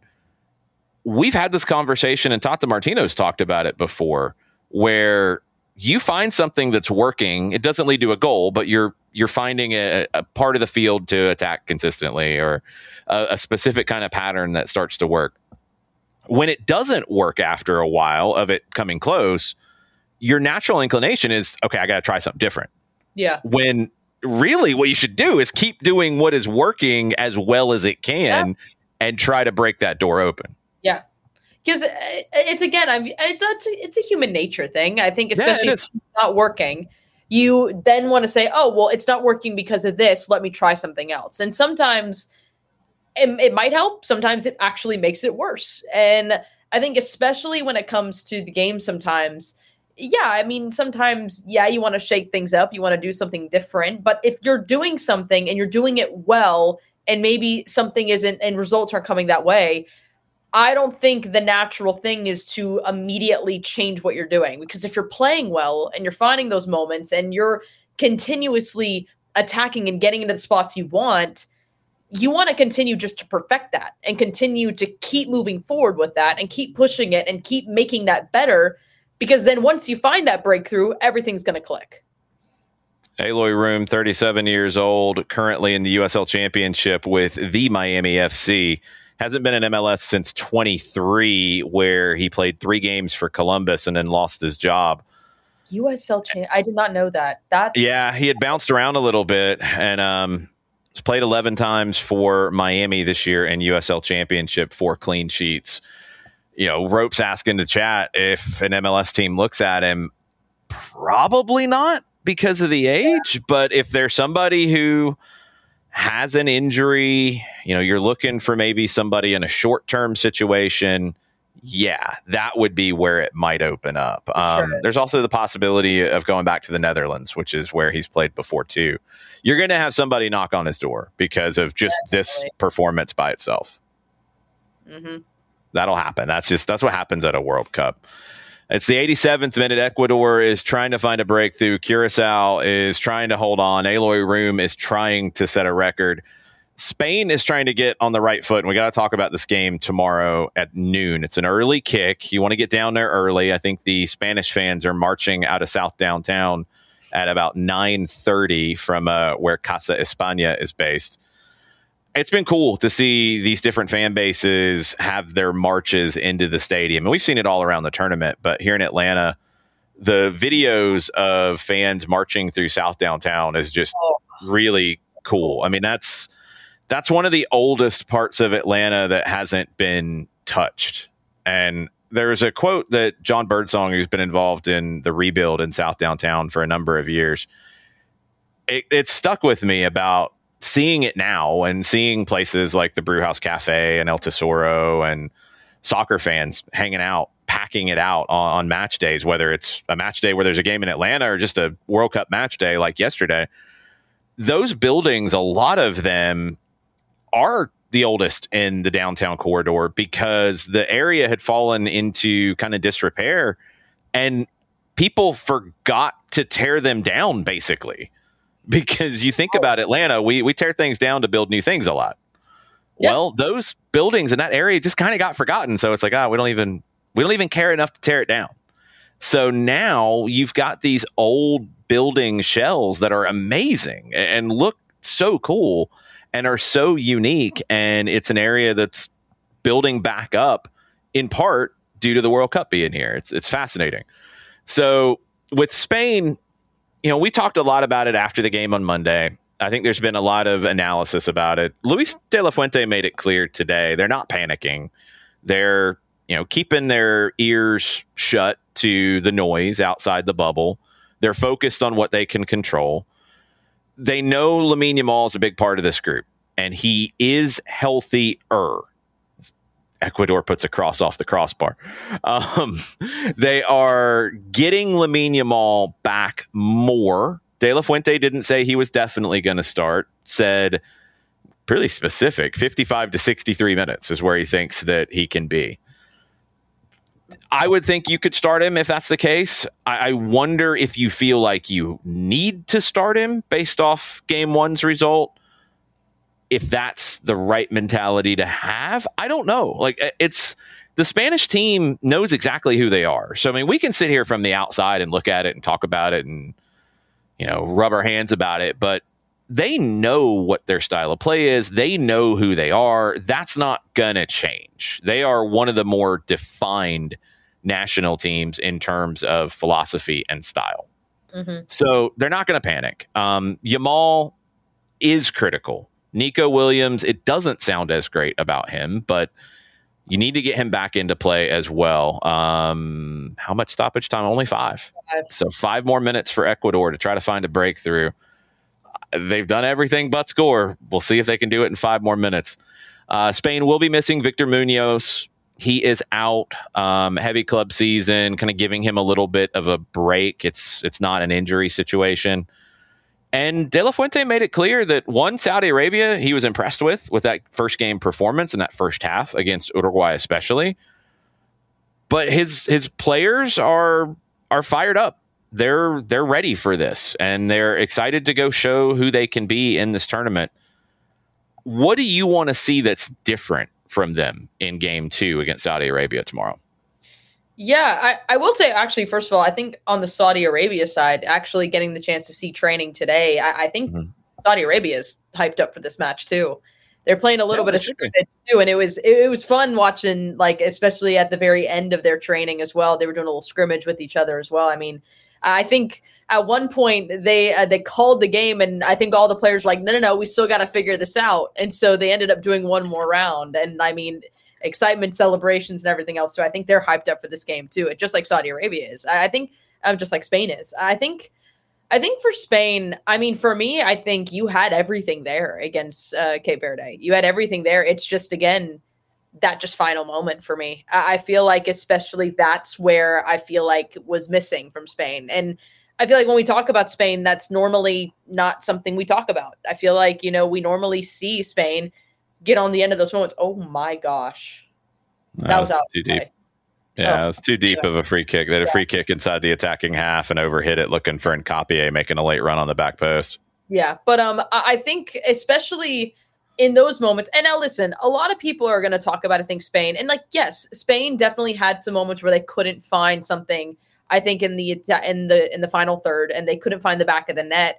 We've had this conversation, and Tata Martino's talked about it before, where you find something that's working. It doesn't lead to a goal, but you're you're finding a, a part of the field to attack consistently, or a, a specific kind of pattern that starts to work. When it doesn't work after a while of it coming close, your natural inclination is, okay, I got to try something different. Yeah. When really what you should do is keep doing what is working as well as it can yeah. and try to break that door open. Yeah. Because it's, again, I'm, it's, a, it's a human nature thing. I think, especially yeah, if it's not working, you then want to say, oh, well, it's not working because of this. Let me try something else. And sometimes it, it might help. Sometimes it actually makes it worse. And I think especially when it comes to the game sometimes, yeah, I mean, sometimes, yeah, you want to shake things up. You want to do something different. But if you're doing something and you're doing it well, and maybe something isn't and results aren't coming that way, I don't think the natural thing is to immediately change what you're doing, because if you're playing well and you're finding those moments and you're continuously attacking and getting into the spots you want, you want to continue just to perfect that and continue to keep moving forward with that and keep pushing it and keep making that better, because then once you find that breakthrough, everything's going to click. Aloy Room, thirty-seven years old, currently in the U S L Championship with the Miami F C. Hasn't been in M L S since twenty-three, where he played three games for Columbus and then lost his job. U S L champ. I did not know that. That's yeah, he had bounced around a little bit, and um, he's played eleven times for Miami this year in U S L Championship, four clean sheets. You know, Rope's asking the chat if an M L S team looks at him. Probably not because of the age, yeah. But if there's somebody who has an injury, you know, you're looking for maybe somebody in a short-term situation, yeah, that would be where it might open up. Um, sure. There's also the possibility of going back to the Netherlands, which is where he's played before too. You're going to have somebody knock on his door because of just Definitely. This performance by itself. Mm-hmm. That'll happen. That's just, that's what happens at a World Cup. It's the eighty-seventh minute. Ecuador is trying to find a breakthrough. Curacao is trying to hold on. Aloy Room is trying to set a record. Spain is trying to get on the right foot, and we got to talk about this game tomorrow at noon. It's an early kick. You want to get down there early. I think the Spanish fans are marching out of South Downtown at about nine thirty from uh, where Casa España is based. it's been cool to see these different fan bases have their marches into the stadium. And we've seen it all around the tournament, but here in Atlanta, the videos of fans marching through South Downtown is just really cool. I mean, that's that's one of the oldest parts of Atlanta that hasn't been touched. And there's a quote that John Birdsong, who's been involved in the rebuild in South Downtown for a number of years, it, it stuck with me about seeing it now and seeing places like the Brewhouse Cafe and El Tesoro and soccer fans hanging out, packing it out on, on match days, whether it's a match day where there's a game in Atlanta or just a World Cup match day like yesterday. Those buildings, a lot of them are the oldest in the downtown corridor because the area had fallen into kind of disrepair and people forgot to tear them down, basically. Because you think about Atlanta, we, we tear things down to build new things a lot. Yep. Well, those buildings in that area just kind of got forgotten. So it's like, ah, oh, we don't even we don't even care enough to tear it down. So now you've got these old building shells that are amazing and look so cool and are so unique. And it's an area that's building back up in part due to the World Cup being here. It's it's fascinating. So with Spain, you know, we talked a lot about it after the game on Monday. I think there's been a lot of analysis about it. Luis de la Fuente made it clear today. They're not panicking. They're, you know, keeping their ears shut to the noise outside the bubble. They're focused on what they can control. They know Lamine Yamal is a big part of this group, and he is healthier. Ecuador puts a cross off the crossbar. Um, they are getting Lamine Yamal back more. De La Fuente didn't say he was definitely going to start. Said pretty specific, fifty-five to sixty-three minutes is where he thinks that he can be. I would think you could start him if that's the case. I, I wonder if you feel like you need to start him based off game one's result. If that's the right mentality to have, I don't know. Like, it's the Spanish team knows exactly who they are. So, I mean, we can sit here from the outside and look at it and talk about it and, you know, rub our hands about it. But they know what their style of play is. They know who they are. That's not going to change. They are one of the more defined national teams in terms of philosophy and style. Mm-hmm. So they're not going to panic. Um, Yamal is critical. Nico Williams, it doesn't sound as great about him, but you need to get him back into play as well. Um, how much stoppage time? Only five. five. So five more minutes for Ecuador to try to find a breakthrough. They've done everything but score. We'll see if they can do it in five more minutes. Uh, Spain will be missing Victor Munoz. He is out. Um, heavy club season, kind of giving him a little bit of a break. It's it's not an injury situation. And De La Fuente made it clear that, one, Saudi Arabia, he was impressed with, with that first game performance in that first half against Uruguay especially. But his his players are are fired up. They're they're ready for this, and they're excited to go show who they can be in this tournament. What do you want to see that's different from them in game two against Saudi Arabia tomorrow? Yeah, I, I will say, actually, first of all, I think on the Saudi Arabia side, actually getting the chance to see training today, I, I think mm-hmm. Saudi Arabia is hyped up for this match too. They're playing a little yeah, bit of scrimmage too, and it was it, it was fun watching, like, especially at the very end of their training as well. They were doing a little scrimmage with each other as well. I mean, I think at one point they uh, they called the game, and I think all the players were like, no, no, no, we still got to figure this out, and so they ended up doing one more round, and I mean, excitement, celebrations, and everything else. So I think they're hyped up for this game too. Just like Saudi Arabia is. I think um, just like Spain is. I think, I think for Spain, I mean, for me, I think you had everything there against uh, Cape Verde. You had everything there. It's just, again, that just final moment for me. I, I feel like, especially that's where I feel like was missing from Spain. And I feel like when we talk about Spain, that's normally not something we talk about. I feel like, you know, we normally see Spain get on the end of those moments. Oh my gosh. That, that was, was out too deep. Yeah, oh. It was too deep yeah. of a free kick. They had a yeah. free kick inside the attacking half and overhit it looking for Nkapie making a late run on the back post. Yeah, but um, I think especially in those moments, and now listen, a lot of people are going to talk about, I think, Spain. And like, yes, Spain definitely had some moments where they couldn't find something, I think, in the in the in the final third, and they couldn't find the back of the net.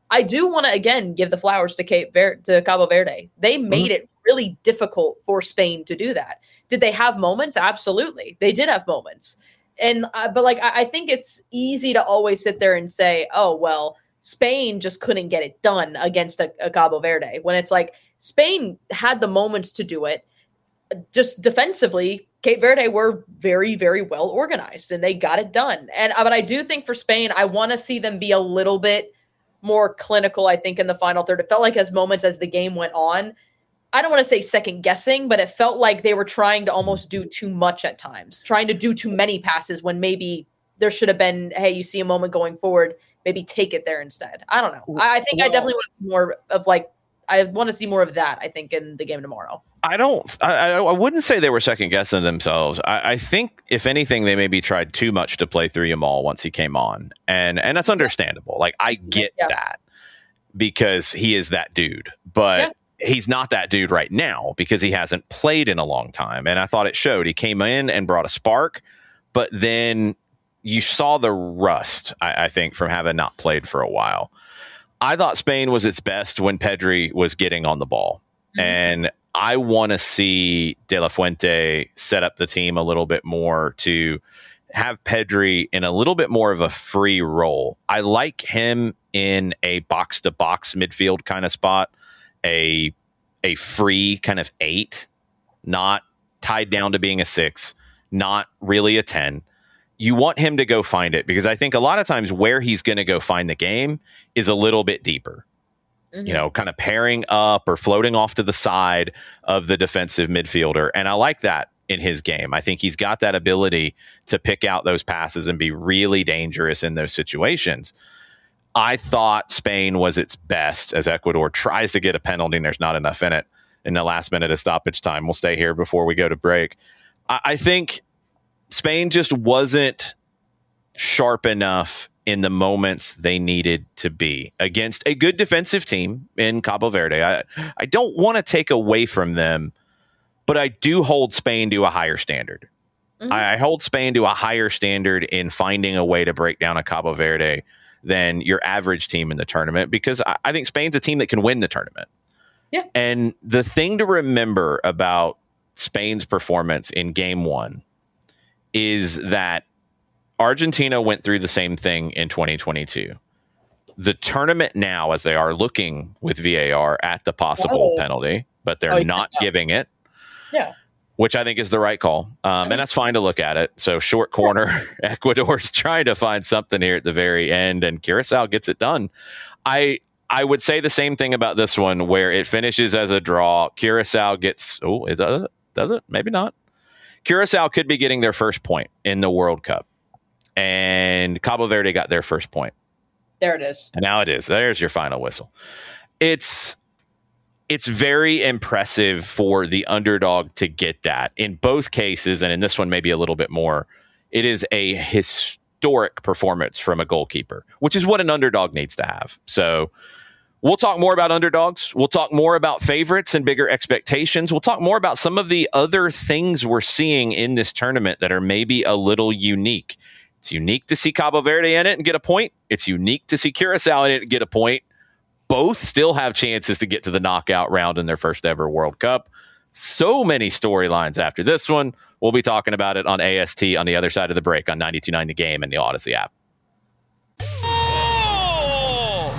I do want to, again, give the flowers to Cape Ver- to Cabo Verde. They made mm-hmm. it really difficult for Spain to do that. Did they have moments? Absolutely. They did have moments. And, uh, but like, I, I think it's easy to always sit there and say, oh, well, Spain just couldn't get it done against a, a Cabo Verde, when it's like Spain had the moments to do it. Just defensively, Cape Verde were very, very well organized and they got it done. And, but I do think for Spain, I want to see them be a little bit more clinical, I think, in the final third. It felt like as moments as the game went on, I don't want to say second guessing, but it felt like they were trying to almost do too much at times, trying to do too many passes when maybe there should have been, hey, you see a moment going forward, maybe take it there instead. I don't know. I, I think well, I definitely want to see more of like, I want to see more of that, I think, in the game tomorrow. I don't, I, I wouldn't say they were second guessing themselves. I, I think if anything, they maybe tried too much to play through Yamal once he came on. And, and that's understandable. Like, I get yeah. that because he is that dude, but yeah. he's not that dude right now because he hasn't played in a long time. And I thought it showed. He came in and brought a spark, but then you saw the rust, I, I think, from having not played for a while. I thought Spain was its best when Pedri was getting on the ball. Mm-hmm. And I want to see De La Fuente set up the team a little bit more to have Pedri in a little bit more of a free role. I like him in a box-to-box midfield kind of spot, a, a free kind of eight, not tied down to being a six, not really a ten. You want him to go find it because I think a lot of times where he's going to go find the game is a little bit deeper, mm-hmm. you know, kind of pairing up or floating off to the side of the defensive midfielder. And I like that in his game. I think he's got that ability to pick out those passes and be really dangerous in those situations. I thought Spain was its best as Ecuador tries to get a penalty and there's not enough in it in the last minute of stoppage time. We'll stay here before we go to break. I, I think Spain just wasn't sharp enough in the moments they needed to be against a good defensive team in Cabo Verde. I, I don't want to take away from them, but I do hold Spain to a higher standard. Mm-hmm. I, I hold Spain to a higher standard in finding a way to break down a Cabo Verde than your average team in the tournament because I, I think Spain's a team that can win the tournament. Yeah. And the thing to remember about Spain's performance in game one is that Argentina went through the same thing in twenty twenty-two. The tournament now, as they are looking with V A R at the possible oh. penalty, but they're oh, not yeah. giving it, yeah, which I think is the right call. Um, and that's fine to look at it. So short corner, Ecuador's trying to find something here at the very end, and Curacao gets it done. I I would say the same thing about this one, where it finishes as a draw. Curacao gets, oh, it does it? Does it? Maybe not. Curacao could be getting their first point in the World Cup. And Cabo Verde got their first point. There it is. And now it is. There's your final whistle. It's it's very impressive for the underdog to get that. In both cases, and in this one maybe a little bit more, it is a historic performance from a goalkeeper, which is what an underdog needs to have. So we'll talk more about underdogs. We'll talk more about favorites and bigger expectations. We'll talk more about some of the other things we're seeing in this tournament that are maybe a little unique. It's unique to see Cabo Verde in it and get a point. It's unique to see Curacao in it and get a point. Both still have chances to get to the knockout round in their first ever World Cup. So many storylines after this one. We'll be talking about it on A S T on the other side of the break on ninety-two point nine The Game and the Odyssey app. Oh!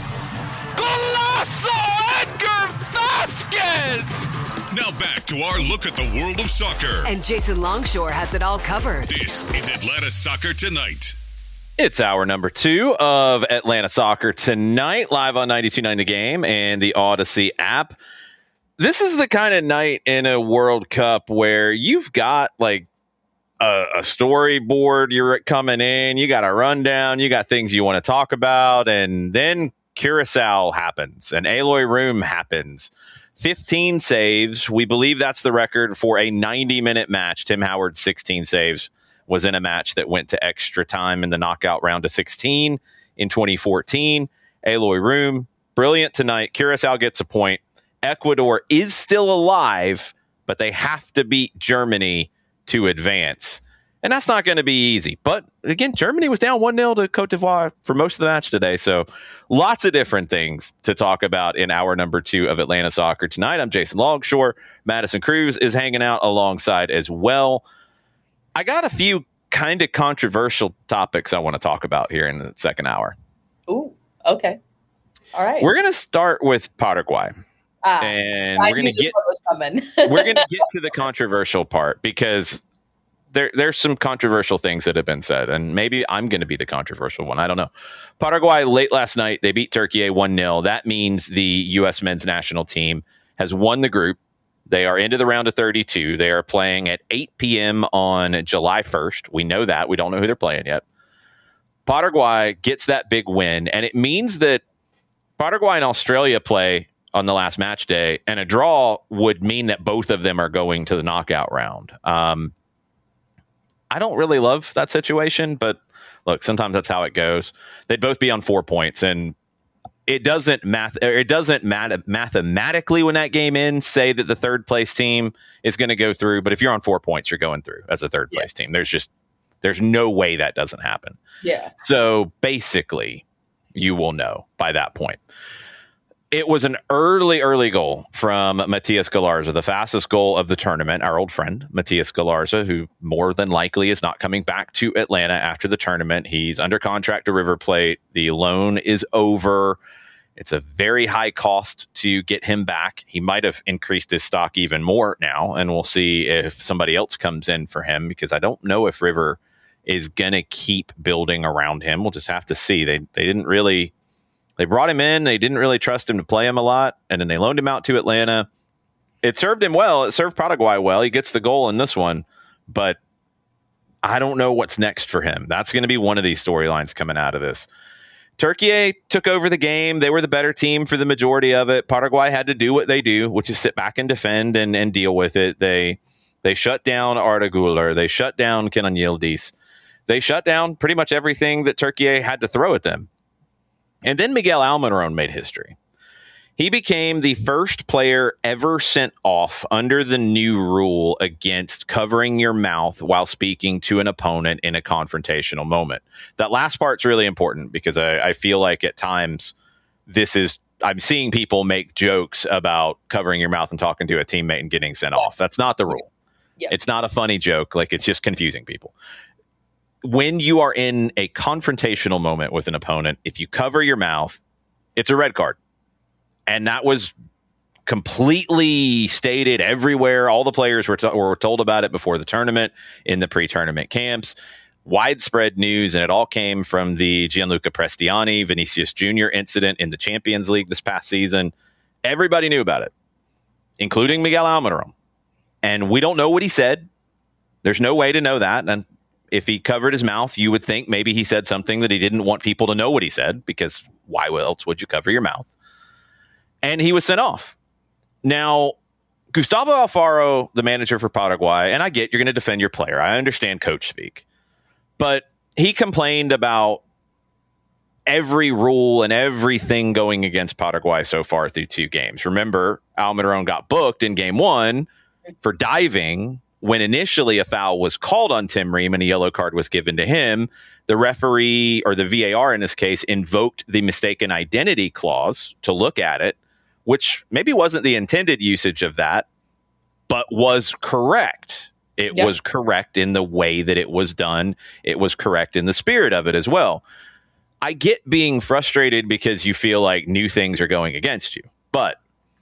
Golazo Edgar Vasquez! Now back to our look at the world of soccer. And Jason Longshore has it all covered. This is Atlanta Soccer Tonight. It's hour number two of Atlanta Soccer Tonight, live on ninety-two point nine The Game and the Odyssey app. This is the kind of night in a World Cup where you've got like a, a storyboard you're coming in, you got a rundown, you got things you want to talk about, and then Curacao happens and Aloy Room happens. fifteen saves. We believe that's the record for a ninety-minute match. Tim Howard's sixteen saves was in a match that went to extra time in the knockout round of sixteen in twenty fourteen. Aloy Room, brilliant tonight. Curacao gets a point. Ecuador is still alive, but they have to beat Germany to advance. And that's not going to be easy. But again, Germany was down one nil to Cote d'Ivoire for most of the match today. So lots of different things to talk about in hour number two of Atlanta Soccer tonight. I'm Jason Longshore. Madison Cruz is hanging out alongside as well. I got a few kind of controversial topics I want to talk about here in the second hour. Ooh, okay. All right. We're going to start with Paraguay. Ah, and I we're going to get was coming. we're going to get to the controversial part because there there's some controversial things that have been said, and maybe I'm going to be the controversial one. I don't know. Paraguay late last night, they beat Turkey one nil. That means the U S men's national team has won the group. They are into the round of thirty-two. They are playing at eight p.m. on July first. We know that. We don't know who they're playing yet. Paraguay gets that big win, and it means that Paraguay and Australia play on the last match day, and a draw would mean that both of them are going to the knockout round. Um, I don't really love that situation, but look, sometimes that's how it goes. They'd both be on four points, and it doesn't math. It doesn't math- mathematically when that game ends say that the third place team is going to go through. But if you're on four points, you're going through as a third place yeah. team. There's just there's no way that doesn't happen. Yeah. So basically, you will know by that point. It was an early, early goal from Matias Galarza, the fastest goal of the tournament. Our old friend, Matias Galarza, who more than likely is not coming back to Atlanta after the tournament. He's under contract to River Plate. The loan is over. It's a very high cost to get him back. He might have increased his stock even more now, and we'll see if somebody else comes in for him, because I don't know if River is going to keep building around him. We'll just have to see. They they didn't really... They brought him in. They didn't really trust him to play him a lot, and then they loaned him out to Atlanta. It served him well. It served Paraguay well. He gets the goal in this one, but I don't know what's next for him. That's going to be one of these storylines coming out of this. Turkey took over the game. They were the better team for the majority of it. Paraguay had to do what they do, which is sit back and defend and, and deal with it. They they shut down Arda Güler. They shut down Kenan Yildiz. They shut down pretty much everything that Turkey had to throw at them. And then Miguel Almiron made history. He became the first player ever sent off under the new rule against covering your mouth while speaking to an opponent in a confrontational moment. That last part's really important because I, I feel like at times this is, I'm seeing people make jokes about covering your mouth and talking to a teammate and getting sent off. That's not the rule. Yeah. It's not a funny joke. Like, it's just confusing people. When you are in a confrontational moment with an opponent, if you cover your mouth, it's a red card. And that was completely stated everywhere. All the players were, to- were told about it before the tournament, in the pre-tournament camps. Widespread news, and it all came from the Gianluca Prestiani, Vinicius Junior incident in the Champions League this past season. Everybody knew about it, including Miguel Almiron. And we don't know what he said. There's no way to know that. And if he covered his mouth, you would think maybe he said something that he didn't want people to know what he said, because why else would you cover your mouth? And he was sent off. Now, Gustavo Alfaro, the manager for Paraguay, and I get you're going to defend your player. I understand coach speak. But he complained about every rule and everything going against Paraguay so far through two games. Remember, Almiron got booked in game one for diving when initially a foul was called on Tim Ream and a yellow card was given to him. The referee, or the V A R in this case, invoked the mistaken identity clause to look at it, which maybe wasn't the intended usage of that, but was correct. It yep. was correct in the way that it was done. It was correct in the spirit of it as well. I get being frustrated because you feel like new things are going against you, but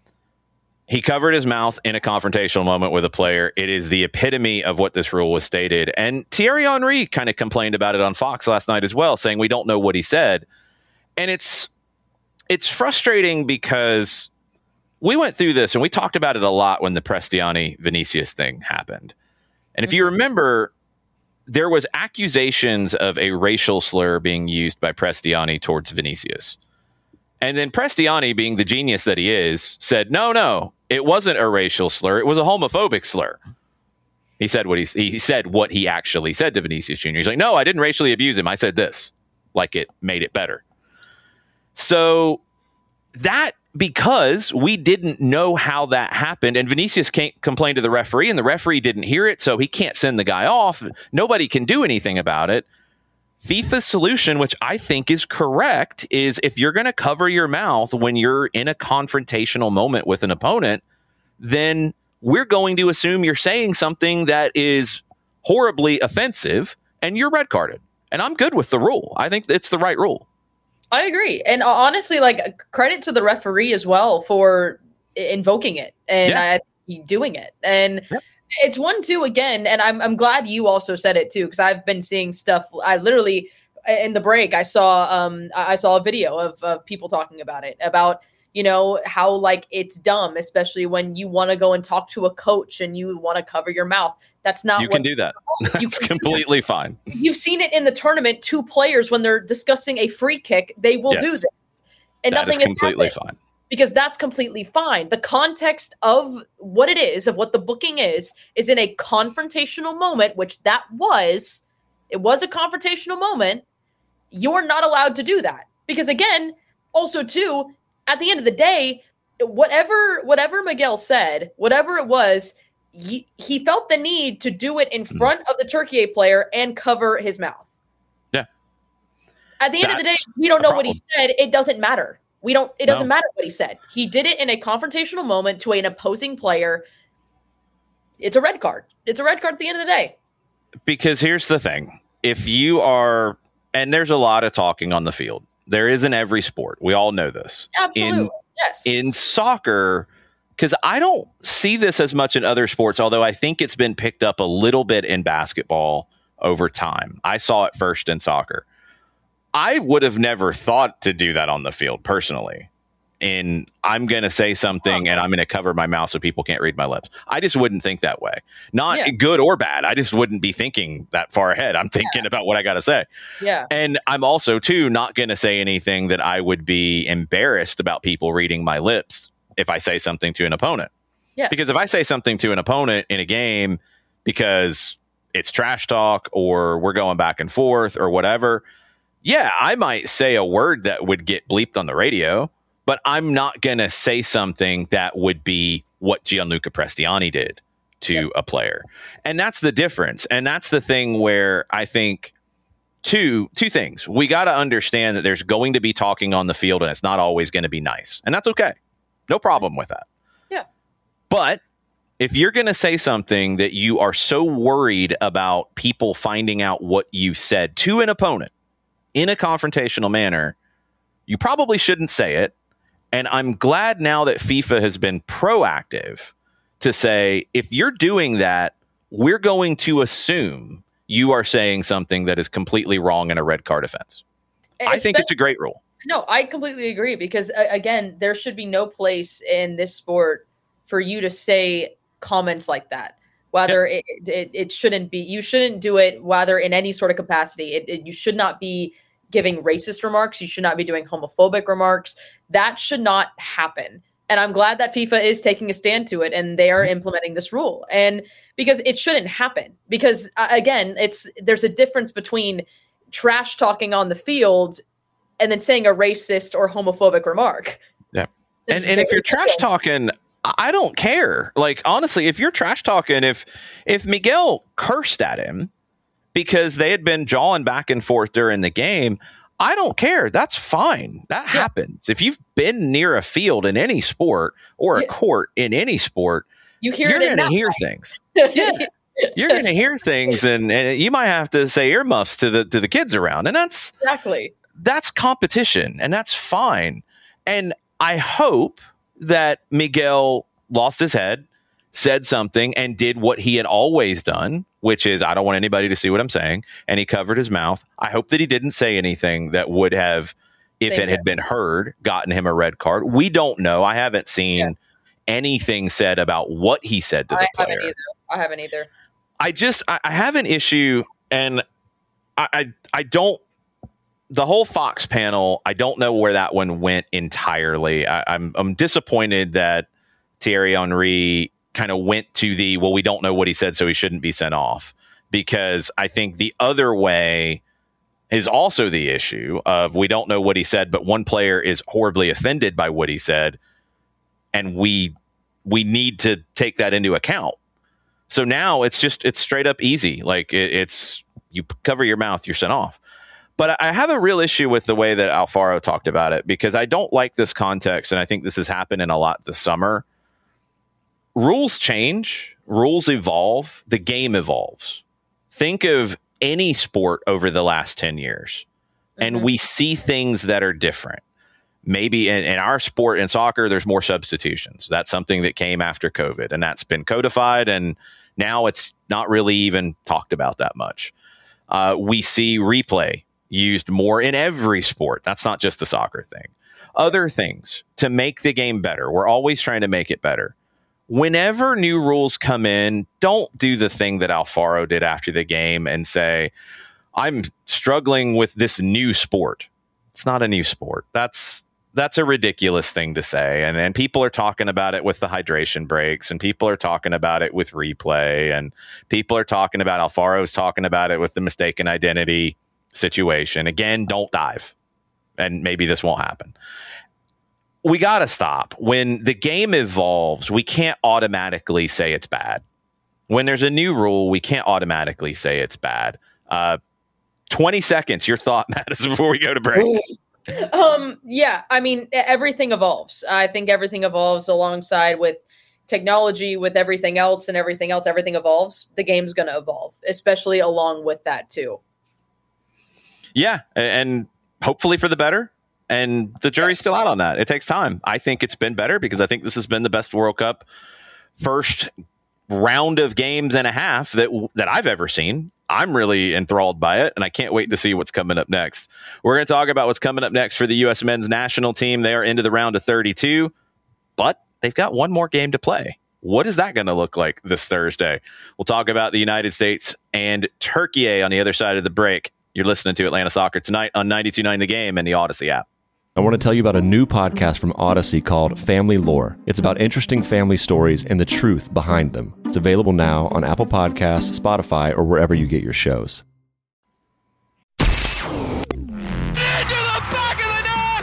he covered his mouth in a confrontational moment with a player. It is the epitome of what this rule was stated. And Thierry Henry kind of complained about it on Fox last night as well, saying we don't know what he said. And it's it's frustrating because we went through this and we talked about it a lot when the Prestiani Vinicius thing happened. And if you remember, there was accusations of a racial slur being used by Prestiani towards Vinicius. And then Prestiani, being the genius that he is, said, no, no, it wasn't a racial slur. It was a homophobic slur. He said what he, he said what he actually said to Vinicius Junior He's like, no, I didn't racially abuse him. I said this, like it made it better. So that because we didn't know how that happened, and Vinicius can't complain to the referee, and the referee didn't hear it, so he can't send the guy off. Nobody can do anything about it. FIFA's solution, which I think is correct, is if you're going to cover your mouth when you're in a confrontational moment with an opponent, then we're going to assume you're saying something that is horribly offensive and you're red carded. And I'm good with the rule. I think it's the right rule. I agree. And honestly, like, credit to the referee as well for invoking it and yeah. uh, doing it. And yep. It's one, too, again, and I'm I'm glad you also said it, too, because I've been seeing stuff. I literally, in the break, I saw um I saw a video of, of people talking about it, about, you know, how, like, it's dumb, especially when you want to go and talk to a coach and you want to cover your mouth. That's not You what can do that. That's completely fine. You've seen it in the tournament. Two players, when they're discussing a free kick, they will yes. do this. And that nothing is completely has happened. fine. Because that's completely fine. The context of what it is, of what the booking is, is in a confrontational moment, which that was. It was a confrontational moment. You're not allowed to do that. Because again, also too, at the end of the day, whatever whatever Miguel said, whatever it was, he, he felt the need to do it in front of the Turkey player and cover his mouth. Yeah. At the end That's of the day, we don't know what he said. It doesn't matter. We don't, it doesn't no. matter what he said. He did it in a confrontational moment to an opposing player. It's a red card. It's a red card at the end of the day. Because here's the thing. If you are, and there's a lot of talking on the field. There is in every sport. We all know this. Absolutely. In, yes. In soccer, because I don't see this as much in other sports, although I think it's been picked up a little bit in basketball over time. I saw it first in soccer. I would have never thought to do that on the field personally. And I'm going to say something and I'm going to cover my mouth so people can't read my lips. I just wouldn't think that way. Not yeah. good or bad. I just wouldn't be thinking that far ahead. I'm thinking yeah. about what I got to say. Yeah. And I'm also, too, not going to say anything that I would be embarrassed about people reading my lips if I say something to an opponent. Yes. Because if I say something to an opponent in a game because it's trash talk or we're going back and forth or whatever, yeah, I might say a word that would get bleeped on the radio, but I'm not going to say something that would be what Gianluca Prestiani did to yep. a player. And that's the difference. And that's the thing where I think two two things. We got to understand that there's going to be talking on the field and it's not always going to be nice. And that's okay. No problem with that. Yeah. But if you're going to say something that you are so worried about people finding out what you said to an opponent in a confrontational manner, you probably shouldn't say it. And I'm glad now that FIFA has been proactive to say, if you're doing that, we're going to assume you are saying something that is completely wrong in a red card offense. Especially, I think it's a great rule. No, I completely agree because, uh, again, there should be no place in this sport for you to say comments like that. Whether yeah. it, it, it shouldn't be, you shouldn't do it, whether in any sort of capacity. It, it, you should not be giving racist remarks. You should not be doing homophobic remarks. That should not happen. And I'm glad that FIFA is taking a stand to it and they are implementing this rule. And because it shouldn't happen, because uh, again, it's, there's a difference between trash talking on the field and then saying a racist or homophobic remark. Yeah. And, and if you're trash talking, I don't care. Like, honestly, if you're trash talking, if, if Miguel cursed at him because they had been jawing back and forth during the game, I don't care. That's fine. That yeah. happens. If you've been near a field in any sport or a yeah. court in any sport, you hear you're going to hear way. things. Yeah. You're going to hear things, and, and you might have to say earmuffs to the to the kids around, and that's exactly that's competition, and that's fine. And I hope that Miguel lost his head, said something, and did what he had always done, which is, I don't want anybody to see what I'm saying, and he covered his mouth. I hope that he didn't say anything that would have, if Same it had been heard, gotten him a red card. We don't know. I haven't seen yeah. anything said about what he said to the I player. Haven't either. I haven't either. I just, I, I have an issue, and I, I, I don't, the whole Fox panel, I don't know where that one went entirely. I, I'm, I'm disappointed that Thierry Henry kind of went to the, well, we don't know what he said, so he shouldn't be sent off, because I think the other way is also the issue of, we don't know what he said, but one player is horribly offended by what he said. and we we need to take that into account. So now it's just it's straight up easy. Like it, it's you cover your mouth, you're sent off. But I have a real issue with the way that Alfaro talked about it, because I don't like this context, and I think this has happened in a lot this summer. Rules change, rules evolve, the game evolves. Think of any sport over the last ten years, and mm-hmm. we see things that are different. Maybe in, in our sport, in soccer, there's more substitutions. That's something that came after COVID, and that's been codified, and now it's not really even talked about that much. Uh, we see replay used more in every sport. That's not just the soccer thing. Other things to make the game better. We're always trying to make it better. Whenever new rules come in, don't do the thing that Alfaro did after the game and say, I'm struggling with this new sport. It's not a new sport. That's that's a ridiculous thing to say. And, and people are talking about it with the hydration breaks, and people are talking about it with replay, and people are talking about Alfaro's talking about it with the mistaken identity situation. Again, don't dive, and maybe this won't happen. We got to stop. When the game evolves, we can't automatically say it's bad. When there's a new rule, we can't automatically say it's bad. Uh, twenty seconds, your thought, Madison, before we go to break. Um, yeah, I mean, everything evolves. I think everything evolves alongside with technology, with everything else, and everything else, everything evolves. The game's going to evolve, especially along with that too. Yeah, and hopefully for the better. And the jury's still out on that. It takes time. I think it's been better because I think this has been the best World Cup first round of games and a half that that I've ever seen. I'm really enthralled by it, and I can't wait to see what's coming up next. We're going to talk about what's coming up next for the U S men's national team. They are into the round of thirty-two, but they've got one more game to play. What is that going to look like this Thursday? We'll talk about the United States and Turkey on the other side of the break. You're listening to Atlanta Soccer Tonight on ninety-two point nine The Game and the Odyssey app. I want to tell you about a new podcast from Odyssey called Family Lore. It's about interesting family stories and the truth behind them. It's available now on Apple Podcasts, Spotify, or wherever you get your shows. Into the back of the net!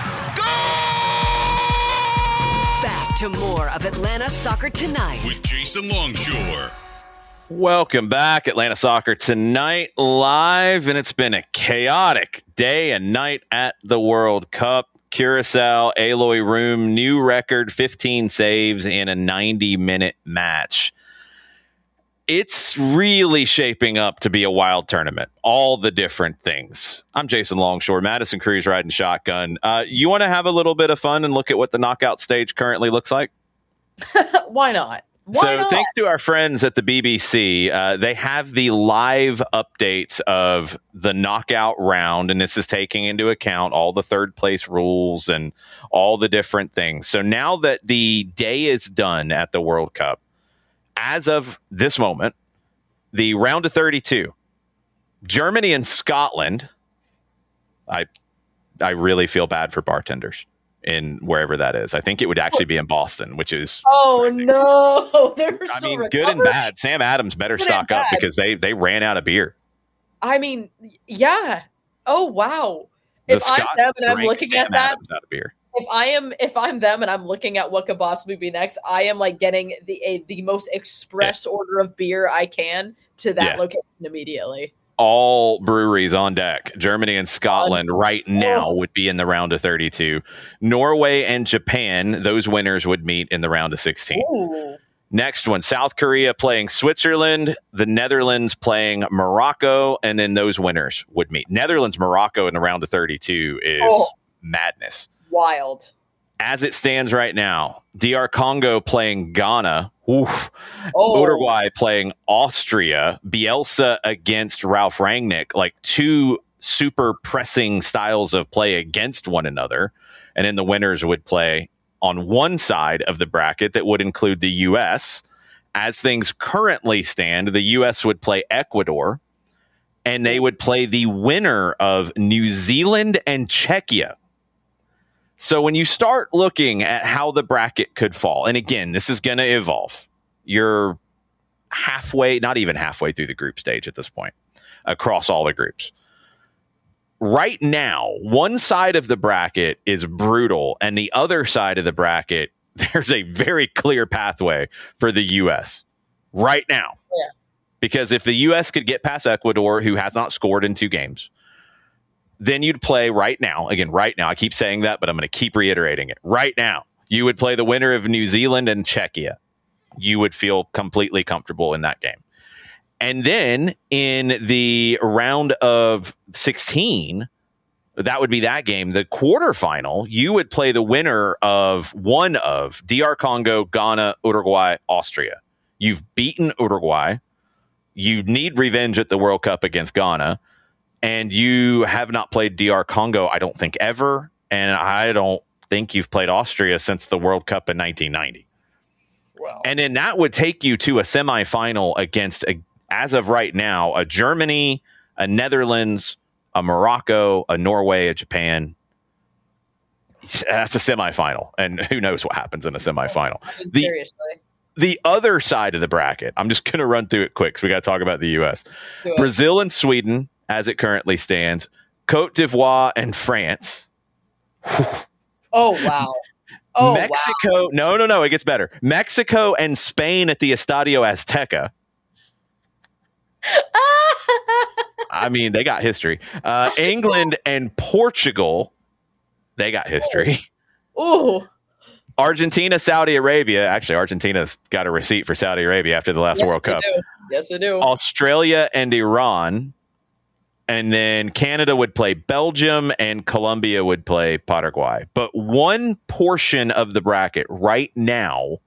Goal! Back to more of Atlanta Soccer Tonight with Jason Longshore. Welcome back, Atlanta Soccer Tonight live, and it's been a chaotic day and night at the World Cup. Curacao, Aloy Room, new record, fifteen saves in a ninety-minute match. It's really shaping up to be a wild tournament. All the different things. I'm Jason Longshore, Madison Cruz riding shotgun. Uh, you want to have a little bit of fun and look at what the knockout stage currently looks like? Why not? Why so not? Thanks to our friends at the B B C, uh, they have the live updates of the knockout round, and this is taking into account all the third place rules and all the different things. So now that the day is done at the World Cup, as of this moment, the round of thirty-two, Germany and Scotland, I I really feel bad for bartenders in wherever that is. I think it would actually be in Boston, which is oh no, they're I still mean, recovered. good and bad. Sam Adams better Good stock and up bad. because they they ran out of beer. I mean, yeah. Oh wow. The If I'm Scots them and I'm drank looking Sam at that, Adams out of beer. if I am if I'm them and I'm looking at what could possibly be next, I am like getting the a, the most express yeah. order of beer I can to that yeah. location immediately. All breweries on deck. Germany and Scotland right now would be in the round of thirty-two. Norway and Japan, those winners would meet in the round of sixteen. Ooh. Next one, South Korea playing Switzerland, the Netherlands playing Morocco, and then those winners would meet. Netherlands, Morocco in the round of thirty-two is oh. madness. Wild. As it stands right now, D R Congo playing Ghana. Oof. Oh. Uruguay playing Austria. Bielsa against Ralph Rangnick. Like two super pressing styles of play against one another. And then the winners would play on one side of the bracket that would include the U S. As things currently stand, the U S would play Ecuador. And they would play the winner of New Zealand and Czechia. So when you start looking at how the bracket could fall, and again, this is going to evolve. You're halfway, not even halfway through the group stage at this point, across all the groups. Right now, one side of the bracket is brutal, and the other side of the bracket there's a very clear pathway for the U S right now. Yeah. Because if the U S could get past Ecuador, who has not scored in two games, then you'd play right now. Again, right now. I keep saying that, but I'm going to keep reiterating it. Right now, you would play the winner of New Zealand and Czechia. You would feel completely comfortable in that game. And then in the round of sixteen, that would be that game. The quarterfinal, you would play the winner of one of D R Congo, Ghana, Uruguay, Austria. You've beaten Uruguay. You need revenge at the World Cup against Ghana. And you have not played D R Congo, I don't think, ever. And I don't think you've played Austria since the World Cup in nineteen ninety. Wow. And then that would take you to a semifinal against, a, as of right now, a Germany, a Netherlands, a Morocco, a Norway, a Japan. That's a semifinal. And who knows what happens in a semifinal. The, Seriously. The other side of the bracket, I'm just going to run through it quick because we got to talk about the U S. Brazil and Sweden, as it currently stands, Cote d'Ivoire and France. Oh, wow. Oh, Mexico. Wow. No, no, no. It gets better. Mexico and Spain at the Estadio Azteca. I mean, they got history. Uh, England and Portugal. They got history. Ooh. Argentina, Saudi Arabia. Actually, Argentina's got a receipt for Saudi Arabia after the last Yes, World they Cup. do. Yes, they do. Australia and Iran. And then Canada would play Belgium and Colombia would play Paraguay. But one portion of the bracket right now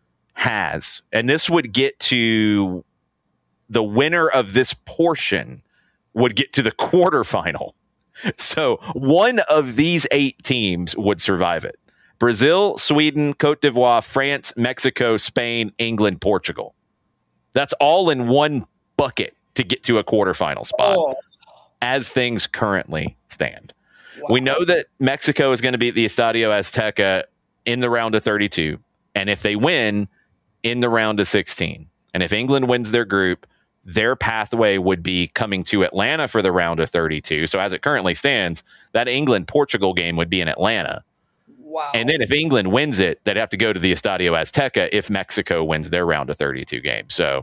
has, and this would get to the winner of this portion would get to the quarterfinal. So one of these eight teams would survive it. Brazil, Sweden, Cote d'Ivoire, France, Mexico, Spain, England, Portugal. That's all in one bucket to get to a quarterfinal spot. Oh. As things currently stand. Wow. We know that Mexico is going to be at the Estadio Azteca in the round of thirty-two. And if they win, in the round of sixteen. And if England wins their group, their pathway would be coming to Atlanta for the round of thirty-two. So as it currently stands, that England-Portugal game would be in Atlanta. Wow. And then if England wins it, they'd have to go to the Estadio Azteca if Mexico wins their round of thirty-two game. So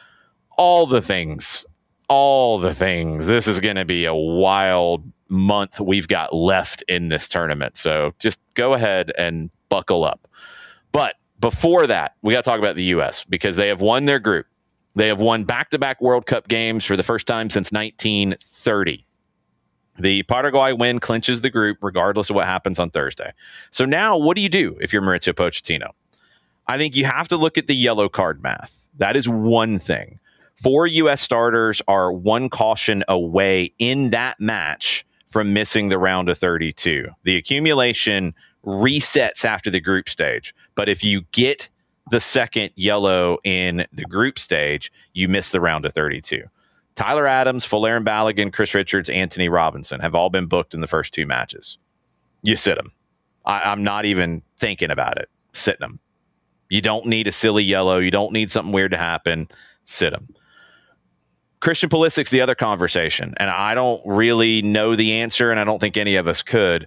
all the things... All the things. This is going to be a wild month we've got left in this tournament. So just go ahead and buckle up. But before that, we got to talk about the U S because they have won their group. They have won back-to-back World Cup games for the first time since nineteen thirty. The Paraguay win clinches the group regardless of what happens on Thursday. So now what do you do if you're Mauricio Pochettino? I think you have to look at the yellow card math. That is one thing. Four U S starters are one caution away in that match from missing the round of thirty-two. The accumulation resets after the group stage. But if you get the second yellow in the group stage, you miss the round of thirty-two. Tyler Adams, Folarin Balogun, Chris Richards, Anthony Robinson have all been booked in the first two matches. You sit them. I, I'm not even thinking about it. Sit them. You don't need a silly yellow. You don't need something weird to happen. Sit them. Christian Pulisic's the other conversation, and I don't really know the answer, and I don't think any of us could.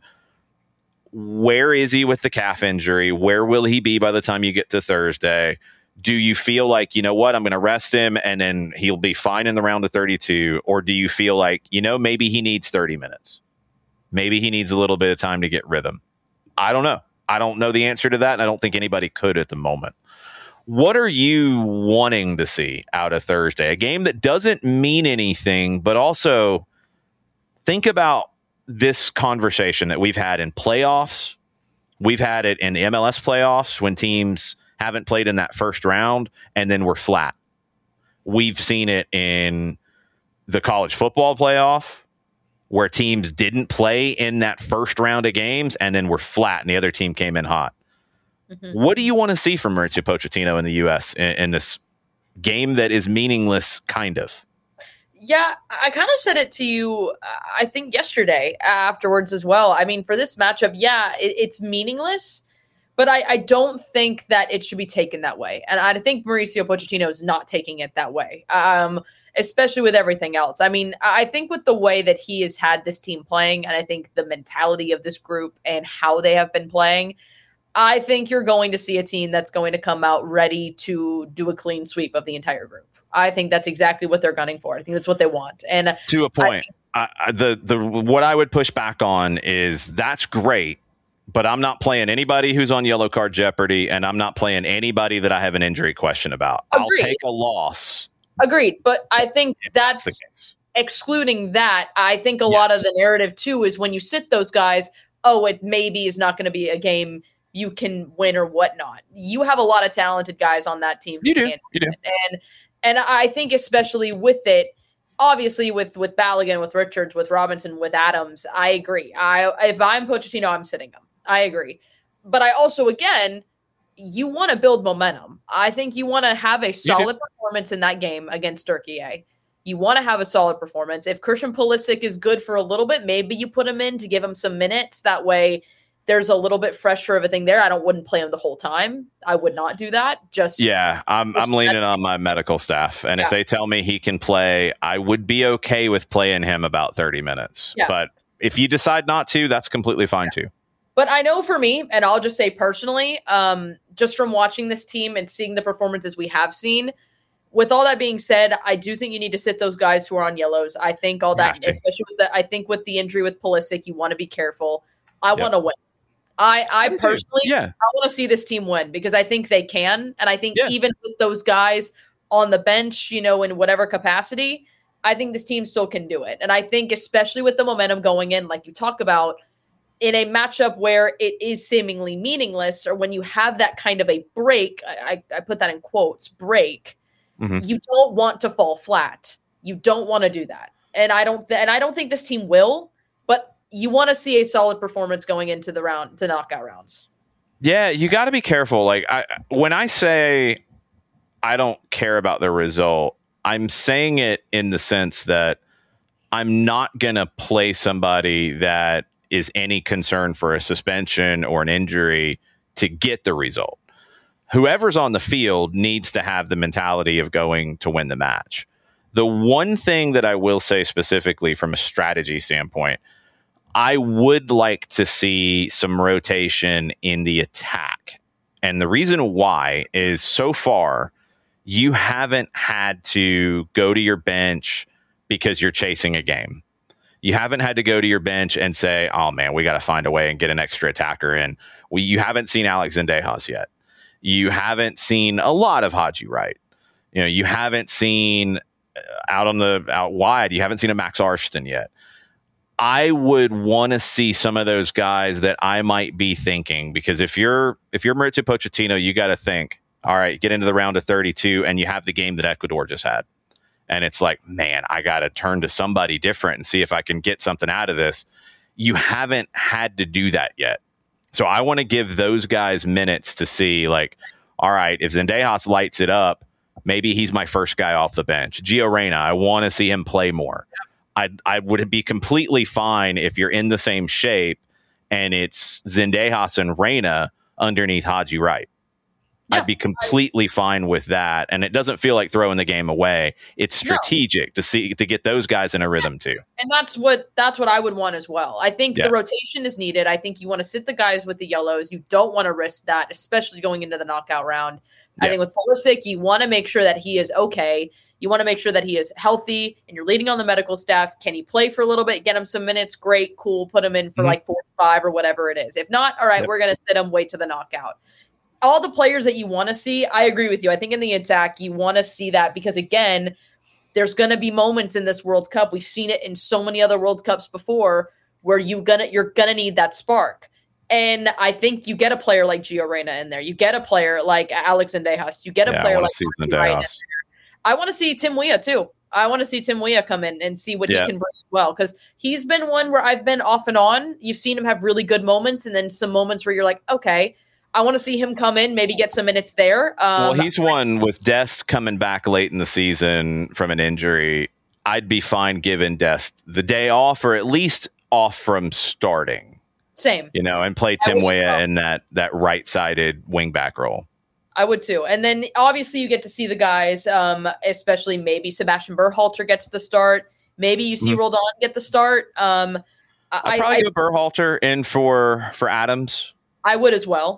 Where is he with the calf injury? Where will he be by the time you get to Thursday? Do you feel like, you know what, I'm going to rest him, and then he'll be fine in the round of thirty-two? Or do you feel like, you know, maybe he needs thirty minutes? Maybe he needs a little bit of time to get rhythm. I don't know. I don't know the answer to that, and I don't think anybody could at the moment. What are you wanting to see out of Thursday? A game that doesn't mean anything, but also think about this conversation that we've had in playoffs. We've had it in the M L S playoffs when teams haven't played in that first round and then we're flat. We've seen it in the college football playoff where teams didn't play in that first round of games and then were flat and the other team came in hot. Mm-hmm. What do you want to see from Mauricio Pochettino in the U S in, in this game that is meaningless, kind of? Yeah, I kind of said it to you, uh, I think, yesterday afterwards as well. I mean, for this matchup, yeah, it, it's meaningless, but I, I don't think that it should be taken that way. And I think Mauricio Pochettino is not taking it that way, um, especially with everything else. I mean, I think with the way that he has had this team playing, and I think the mentality of this group and how they have been playing, I think you're going to see a team that's going to come out ready to do a clean sweep of the entire group. I think that's exactly what they're gunning for. I think that's what they want. And to a point, I, I, the the what I would push back on is that's great, but I'm not playing anybody who's on yellow card jeopardy, and I'm not playing anybody that I have an injury question about. Agreed. I'll take a loss. Agreed, but I think that's, that's excluding that. I think a yes. lot of the narrative too is when you sit those guys, oh, it maybe is not going to be a game you can win or whatnot. You have a lot of talented guys on that team. You do. You do. And and I think especially with it, obviously with with Balogun, with Richards, with Robinson, with Adams, I agree. I if I'm Pochettino, I'm sitting him. I agree. But I also, again, you want to build momentum. I think you want to have a solid performance in that game against Turkey. You want to have a solid performance. If Christian Pulisic is good for a little bit, maybe you put him in to give him some minutes. That way there's a little bit fresher of a thing there. I don't wouldn't play him the whole time. I would not do that. Just yeah, I'm just I'm leaning on my medical staff, and yeah. if they tell me he can play, I would be okay with playing him about thirty minutes. Yeah. But if you decide not to, that's completely fine yeah. too. But I know for me, and I'll just say personally, um, just from watching this team and seeing the performances we have seen, with all that being said, I do think you need to sit those guys who are on yellows. I think all that, especially with the, I think with the injury with Pulisic, you want to be careful. I yep. want to win. I, I personally, yeah. I want to see this team win because I think they can. And I think yeah. even with those guys on the bench, you know, in whatever capacity, I think this team still can do it. And I think especially with the momentum going in, like you talk about, in a matchup where it is seemingly meaningless, or when you have that kind of a break, I, I put that in quotes, break, mm-hmm. you don't want to fall flat. You don't want to do that. And I don't, th- and I don't think this team will, but you want to see a solid performance going into the round, to knockout rounds. Yeah, you got to be careful. Like I, when I say I don't care about the result, I'm saying it in the sense that I'm not going to play somebody that is any concern for a suspension or an injury to get the result. Whoever's on the field needs to have the mentality of going to win the match. The one thing that I will say specifically from a strategy standpoint, I would like to see some rotation in the attack. And the reason why is so far you haven't had to go to your bench because you're chasing a game. You haven't had to go to your bench and say, oh, man, we got to find a way and get an extra attacker in. We, you haven't seen Alex Zendejas yet. You haven't seen a lot of Haji Wright. You know, you haven't seen uh, out on the out wide. You haven't seen a Max Arston yet. I would want to see some of those guys that I might be thinking, because if you're if you're Mauricio Pochettino, you got to think, all right, get into the round of thirty-two and you have the game that Ecuador just had. And it's like, man, I got to turn to somebody different and see if I can get something out of this. You haven't had to do that yet. So I want to give those guys minutes to see, like, all right, if Zendejas lights it up, maybe he's my first guy off the bench. Gio Reyna, I want to see him play more. I I would be completely fine if you're in the same shape and it's Zendejas and Reyna underneath Haji Wright. Yeah, I'd be completely I, fine with that. And it doesn't feel like throwing the game away. It's strategic no. to see to get those guys in a rhythm too. And that's what that's what I would want as well. I think yeah. the rotation is needed. I think you want to sit the guys with the yellows. You don't want to risk that, especially going into the knockout round. Yeah. I think with Pulisic, you want to make sure that he is okay. You want to make sure that he is healthy, and you're leaning on the medical staff. Can he play for a little bit, get him some minutes? Great, cool. Put him in for mm-hmm. like forty-five or whatever it is. If not, all right, yep. we're going to sit him, wait to the knockout. All the players that you want to see, I agree with you. I think in the attack, you want to see that because, again, there's going to be moments in this World Cup. We've seen it in so many other World Cups before where you gonna, you're going to need that spark. And I think you get a player like Gio Reyna in there. You get a player like Alex Zendejas. You get a yeah, player like Zendejas. I want to see Tim Weah too. I want to see Tim Weah come in and see what yeah. he can bring as well, because he's been one where I've been off and on. You've seen him have really good moments and then some moments where you're like, okay, I want to see him come in, maybe get some minutes there. Um, well, he's one with Dest coming back late in the season from an injury. I'd be fine giving Dest the day off, or at least off from starting. Same. You know, and play Tim Weah well. in that, that right-sided wing-back role. I would too. And then obviously you get to see the guys, um, especially maybe Sebastian Berhalter gets the start. Maybe you see mm-hmm. Roldan get the start. Um, I'd I, probably I, go Berhalter in for, for Adams. I would as well.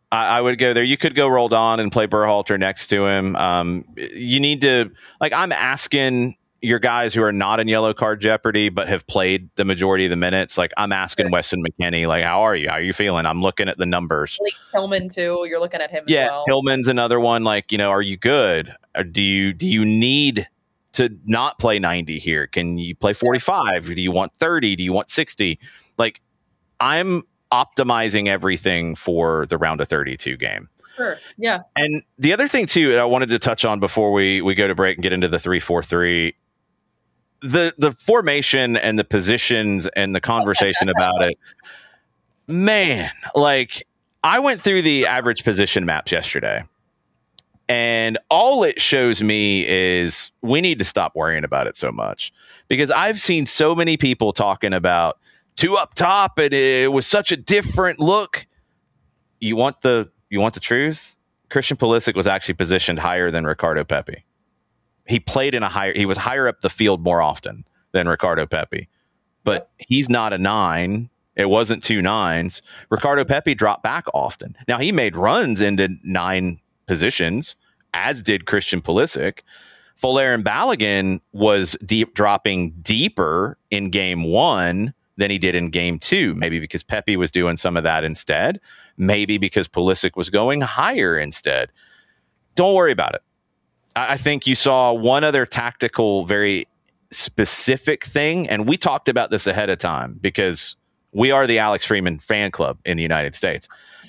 I, I would go there. You could go Roldan and play Berhalter next to him. Um, you need to, like, I'm asking your guys who are not in yellow card jeopardy but have played the majority of the minutes. Like, I'm asking sure. Weston McKennie, like, how are you? How are you feeling? I'm looking at the numbers. Like Tillman too. You're looking at him. Yeah, as well. Tillman's another one. Like, you know, are you good? Or do you do you need to not play ninety here? Can you play forty-five? Do you want thirty? Do you want sixty? Like, I'm optimizing everything for the round of thirty-two game. Sure. Yeah. And the other thing too, I wanted to touch on before we we go to break and get into the three four three. The the formation and the positions and the conversation about it, man, like I went through the average position maps yesterday, and all it shows me is we need to stop worrying about it so much, because I've seen so many people talking about two up top and it was such a different look. You want the you want the truth? Christian Pulisic was actually positioned higher than Ricardo Pepi. He played in a higher, he was higher up the field more often than Ricardo Pepi, but he's not a nine. It wasn't two nines. Ricardo Pepi dropped back often. Now, he made runs into nine positions, as did Christian Pulisic. Folarin Balogun was deep dropping deeper in game one than he did in game two, maybe because Pepi was doing some of that instead, maybe because Pulisic was going higher instead. Don't worry about it. I think you saw one other tactical, very specific thing, and we talked about this ahead of time because we are the Alex Freeman fan club in the United States.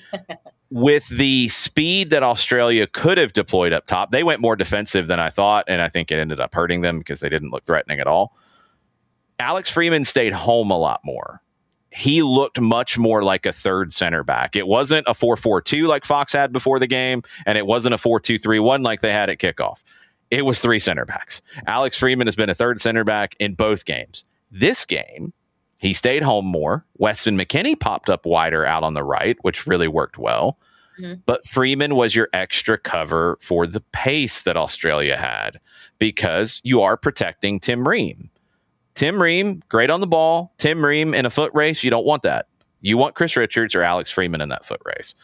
With the speed that Australia could have deployed up top, they went more defensive than I thought, and I think it ended up hurting them because they didn't look threatening at all. Alex Freeman stayed home a lot more. He looked much more like a third center back. It wasn't a four four two like Fox had before the game, and it wasn't a four two three one like they had at kickoff. It was three center backs. Alex Freeman has been a third center back in both games. This game, he stayed home more. Weston McKennie popped up wider out on the right, which really worked well. Mm-hmm. But Freeman was your extra cover for the pace that Australia had, because you are protecting Tim Ream. Tim Ream, great on the ball. Tim Ream in a foot race, you don't want that. You want Chris Richards or Alex Freeman in that foot race.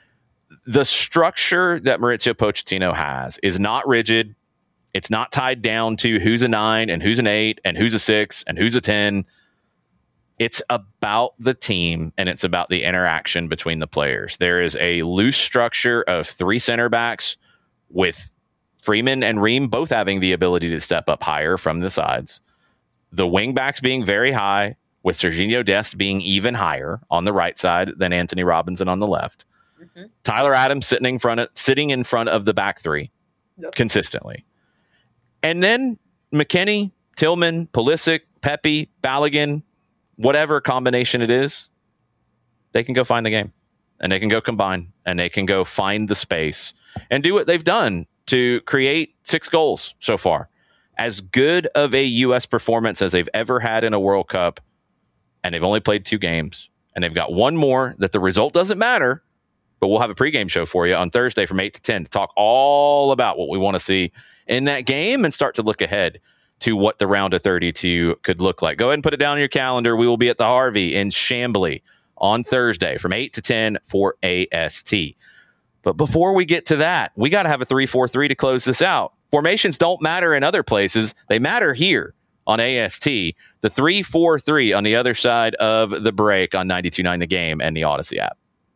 The structure that Mauricio Pochettino has is not rigid. It's not tied down to who's a nine and who's an eight and who's a six and who's a ten. It's about the team, and it's about the interaction between the players. There is a loose structure of three center backs with Freeman and Ream both having the ability to step up higher from the sides. The wing backs being very high, with Serginho Dest being even higher on the right side than Anthony Robinson on the left. Mm-hmm. Tyler Adams sitting in front of, sitting in front of the back three yep. consistently. And then McKennie, Tillman, Pulisic, Pepi, Balogun, whatever combination it is, they can go find the game, and they can go combine, and they can go find the space and do what they've done to create six goals so far. As good of a U S performance as they've ever had in a World Cup, and they've only played two games, and they've got one more that the result doesn't matter, but we'll have a pregame show for you on Thursday from eight to ten to talk all about what we want to see in that game and start to look ahead to what the round of thirty-two could look like. Go ahead and put it down on your calendar. We will be at the Harvey in Chambly on Thursday from eight to ten for A S T. But before we get to that, we got to have a three four three to close this out. Formations don't matter in other places. They matter here on A S T. The three four three on the other side of the break on ninety-two point nine The Game and the Odyssey app.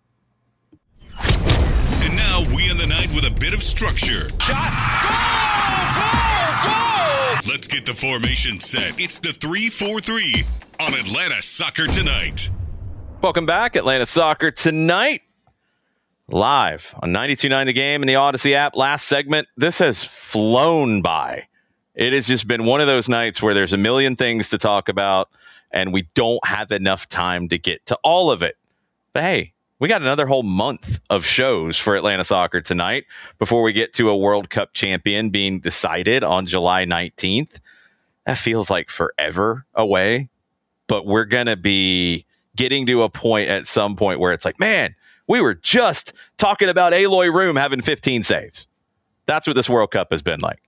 And now we end the night with a bit of structure. Shot! Goal! Goal! Goal! Let's get the formation set. It's the three four three on Atlanta Soccer Tonight. Welcome back, Atlanta Soccer Tonight. Live on ninety-two point nine The Game and the Odyssey app. Last segment. This has flown by. It has just been one of those nights where there's a million things to talk about, and we don't have enough time to get to all of it. But hey, we got another whole month of shows for Atlanta Soccer Tonight before we get to a World Cup champion being decided on July nineteenth. That feels like forever away, but we're going to be getting to a point at some point where it's like, man, we were just talking about Aloy Room having fifteen saves. That's what this World Cup has been like.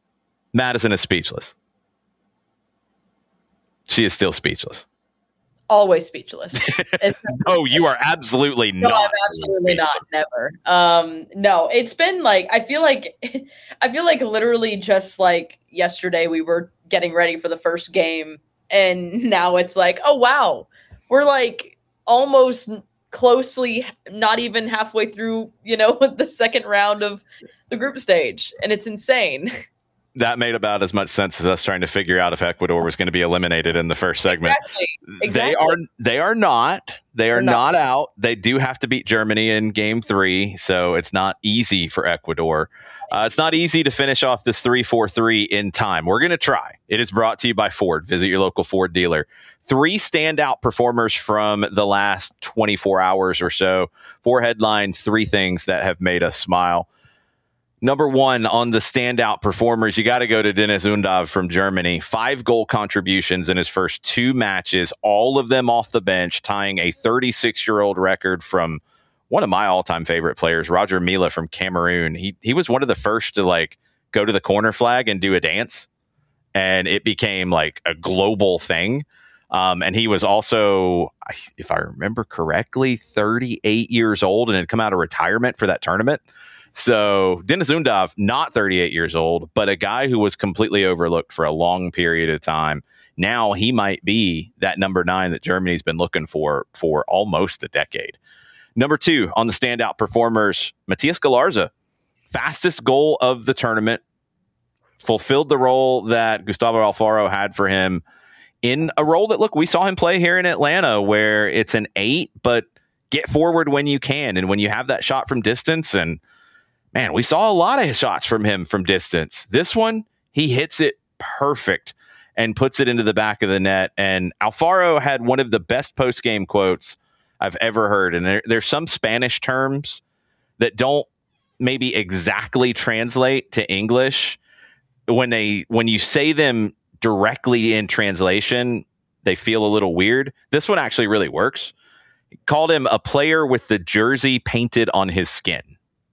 Madison is speechless. She is still speechless. Always speechless. Oh, you are absolutely no, not. I'm absolutely not. Never. Um, no, it's been like, I feel like, I feel like literally just like yesterday we were getting ready for the first game, and now it's like, oh, wow, we're like almost closely, not even halfway through, you know, the second round of the group stage. And it's insane. That made about as much sense as us trying to figure out if Ecuador was going to be eliminated in the first segment. Exactly. Exactly. They are they are not. They are not. not out. They do have to beat Germany in game three, so it's not easy for Ecuador. Uh, it's not easy to finish off this three four three in time. We're going to try. It is brought to you by Ford. Visit your local Ford dealer. Three standout performers from the last twenty-four hours or so. Four headlines, three things that have made us smile. Number one on the standout performers, you got to go to Deniz Undav from Germany. Five goal contributions in his first two matches, all of them off the bench, tying a thirty-six-year-old record from one of my all-time favorite players, Roger Mila from Cameroon. He he was one of the first to like go to the corner flag and do a dance, and it became like a global thing. Um, and he was also, if I remember correctly, thirty-eight years old and had come out of retirement for that tournament. So Deniz Undav, not thirty-eight years old, but a guy who was completely overlooked for a long period of time. Now he might be that number nine that Germany's been looking for for almost a decade. Number two on the standout performers, Matías Galarza, fastest goal of the tournament, fulfilled the role that Gustavo Alfaro had for him in a role that, look, we saw him play here in Atlanta where it's an eight, but get forward when you can. And when you have that shot from distance, and man, we saw a lot of shots from him from distance. This one, he hits it perfect and puts it into the back of the net. And Alfaro had one of the best post-game quotes I've ever heard. And there, there's some Spanish terms that don't maybe exactly translate to English. When they when you say them directly in translation, they feel a little weird. This one actually really works. He called him a player with the jersey painted on his skin.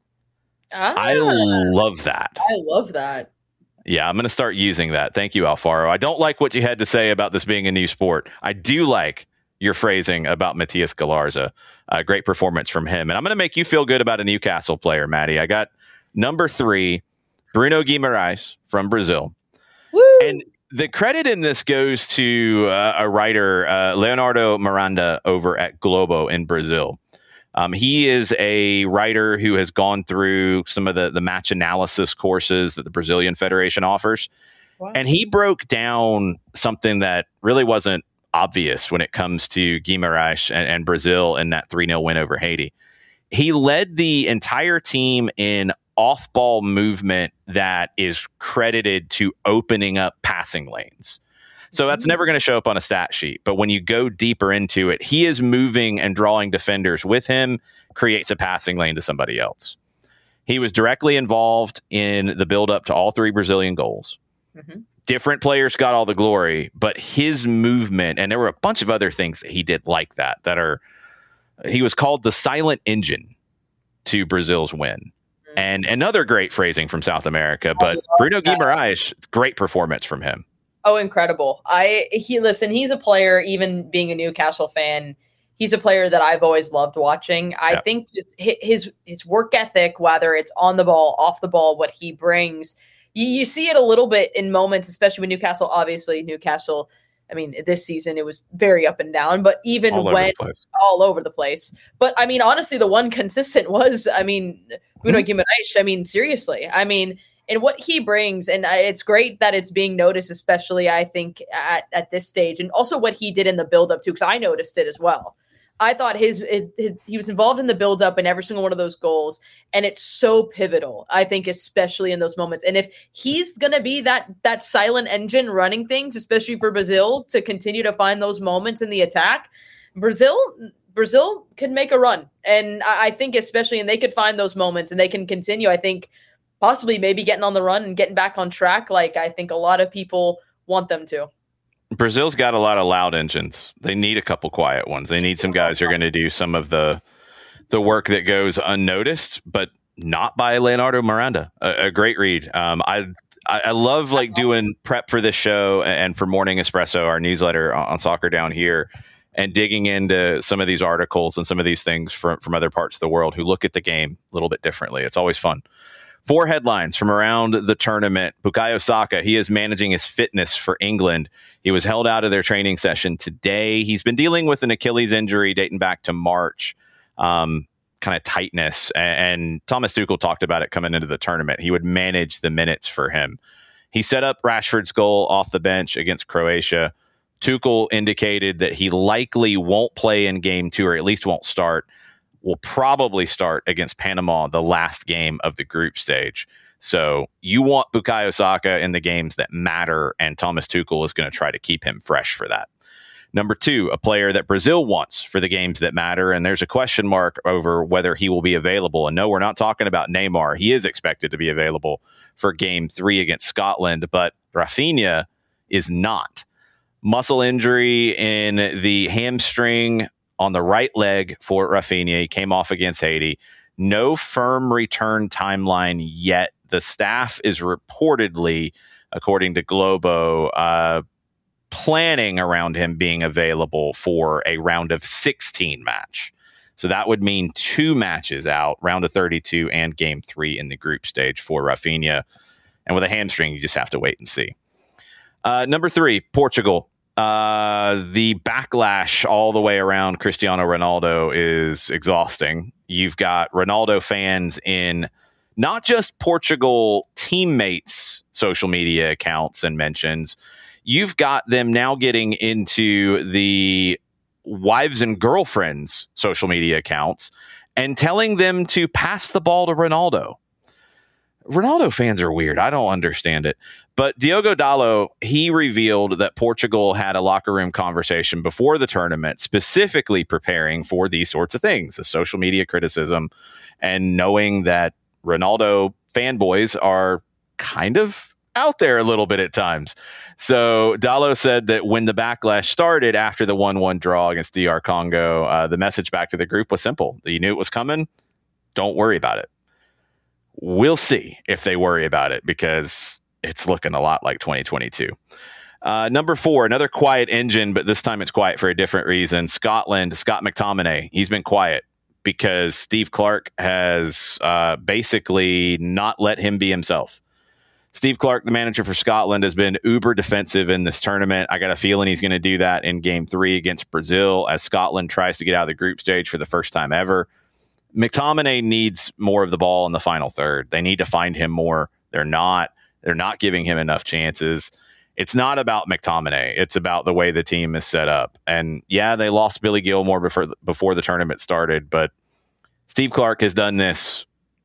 Ah, I love that. I love that. Yeah, I'm going to start using that. Thank you, Alfaro. I don't like what you had to say about this being a new sport. I do like your phrasing about Matías Galarza. A great performance from him. And I'm going to make you feel good about a Newcastle player, Maddie. I got number three, Bruno Guimaraes from Brazil. Woo! And the credit in this goes to uh, a writer, uh, Leonardo Miranda, over at Globo in Brazil. Um, he is a writer who has gone through some of the, the match analysis courses that the Brazilian Federation offers. Wow. And he broke down something that really wasn't obvious when it comes to Guimaraes and, and Brazil in that three nil win over Haiti. He led the entire team in off-ball movement that is credited to opening up passing lanes. So that's never going to show up on a stat sheet. But when you go deeper into it, he is moving and drawing defenders with him, creates a passing lane to somebody else. He was directly involved in the build-up to all three Brazilian goals. Mm-hmm. Different players got all the glory, but his movement, and there were a bunch of other things that he did like that, that are, he was called the silent engine to Brazil's win. And another great phrasing from South America, but Bruno Guimaraes, great performance from him. Oh, incredible. I he listen, he's a player, even being a Newcastle fan, he's a player that I've always loved watching. I yeah. think his his work ethic, whether it's on the ball, off the ball, what he brings, you, you see it a little bit in moments, especially when Newcastle, obviously Newcastle, I mean, this season it was very up and down, but even all when all over the place. But I mean, honestly, the one consistent was, I mean, Bruno mm-hmm. Guimaraes. I mean, seriously, I mean, and what he brings, and it's great that it's being noticed, especially I think at, at this stage, and also what he did in the build-up too, because I noticed it as well. I thought his, his, his he was involved in the build-up in every single one of those goals, and it's so pivotal, I think, especially in those moments. And if he's going to be that that silent engine running things, especially for Brazil to continue to find those moments in the attack, Brazil Brazil can make a run. And I, I think especially, and they could find those moments, and they can continue, I think, possibly maybe getting on the run and getting back on track like I think a lot of people want them to. Brazil's got a lot of loud engines. They need a couple quiet ones. They need some guys who are going to do some of the the work that goes unnoticed, but not by Leonardo Miranda. A, a great read. Um, I, I I love like doing prep for this show and for Morning Espresso, our newsletter on, on soccer down here. and digging into some of these articles and some of these things from, from other parts of the world who look at the game a little bit differently. It's always fun. Four headlines from around the tournament. Bukayo Saka, he is managing his fitness for England. He was held out of their training session today. He's been dealing with an Achilles injury dating back to March, um, kind of tightness. And, and Thomas Tuchel talked about it coming into the tournament. He would manage the minutes for him. He set up Rashford's goal off the bench against Croatia. Tuchel indicated that he likely won't play in game two, or at least won't start. Will probably start against Panama, the last game of the group stage. So you want Bukayo Saka in the games that matter, and Thomas Tuchel is going to try to keep him fresh for that. Number two, a player that Brazil wants for the games that matter, and there's a question mark over whether he will be available. And no, we're not talking about Neymar. He is expected to be available for game three against Scotland, but Rafinha is not. Muscle injury in the hamstring on the right leg for Rafinha. He came off against Haiti. No firm return timeline yet. The staff is reportedly, according to Globo, uh, planning around him being available for a round of sixteen match. So that would mean two matches out, round of thirty-two and game three in the group stage for Rafinha. And with a hamstring, you just have to wait and see. Uh, number three, Portugal. Uh, the backlash all the way around Cristiano Ronaldo is exhausting. You've got Ronaldo fans in not just Portugal teammates' social media accounts and mentions. You've got them now getting into the wives and girlfriends' social media accounts and telling them to pass the ball to Ronaldo. Ronaldo fans are weird. I don't understand it. But Diogo Dalot, he revealed that Portugal had a locker room conversation before the tournament, specifically preparing for these sorts of things, the social media criticism, and knowing that Ronaldo fanboys are kind of out there a little bit at times. So Dalot said that when the backlash started after the one one draw against D R Congo, uh, the message back to the group was simple. You knew it was coming. Don't worry about it. We'll see if they worry about it, because it's looking a lot like twenty twenty-two. Uh, number four, another quiet engine, but this time it's quiet for a different reason. Scotland, Scott McTominay, he's been quiet because Steve Clarke has uh, basically not let him be himself. Steve Clarke, the manager for Scotland, has been uber defensive in this tournament. I got a feeling he's going to do that in game three against Brazil as Scotland tries to get out of the group stage for the first time ever. McTominay needs more of the ball in the final third. They need to find him more. They're not. They're not giving him enough chances. It's not about McTominay. It's about the way the team is set up. And yeah, they lost Billy Gilmore before before the tournament started, but Steve Clarke has done this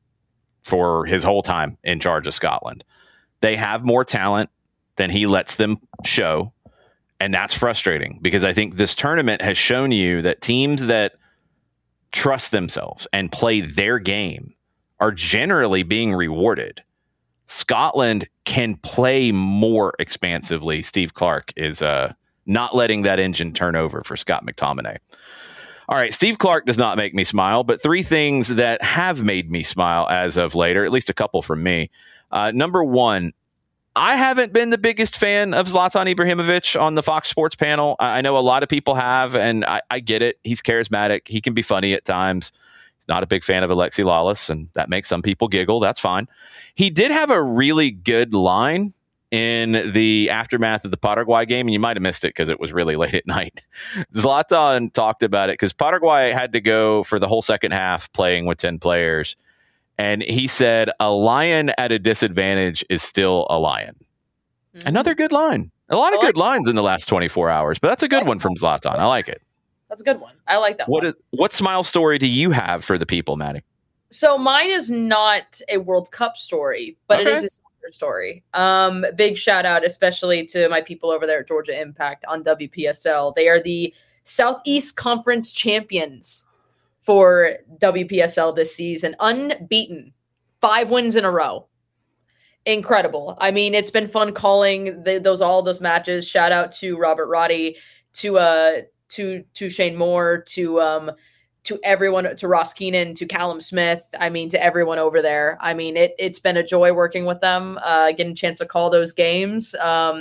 for his whole time in charge of Scotland. They have more talent than he lets them show, and that's frustrating because I think this tournament has shown you that teams that trust themselves and play their game are generally being rewarded. Scotland can play more expansively. Steve Clarke is uh, not letting that engine turn over for Scott McTominay. All right, Steve Clarke does not make me smile, but three things that have made me smile as of later, at least a couple from me. Uh, number one, I haven't been the biggest fan of Zlatan Ibrahimovic on the Fox Sports panel. I know a lot of people have, and I, I get it. He's charismatic. He can be funny at times. He's not a big fan of Alexi Lalas, and that makes some people giggle. That's fine. He did have a really good line in the aftermath of the Paraguay game, and you might have missed it because it was really late at night. Zlatan talked about it because Paraguay had to go for the whole second half playing with ten players. And he said, a lion at a disadvantage is still a lion. Mm-hmm. Another good line. A lot of like good lines in the last twenty-four hours, but that's a good like one from Zlatan. I like it. That's a good one. I like that what one. Is, what smile story do you have for the people, Maddie? So mine is not a World Cup story, but okay. It is a soccer story. Um, big shout out, especially to my people over there at Georgia Impact on W P S L. They are the Southeast Conference champions for W P S L this season. Unbeaten. Five wins in a row. Incredible. I mean, it's been fun calling the, those all those matches. Shout out to Robert Roddy, to uh to to Shane Moore, to um to everyone, to Ross Keenan, to Callum Smith. I mean, to everyone over there. I mean, it it's been a joy working with them, uh, getting a chance to call those games. Um,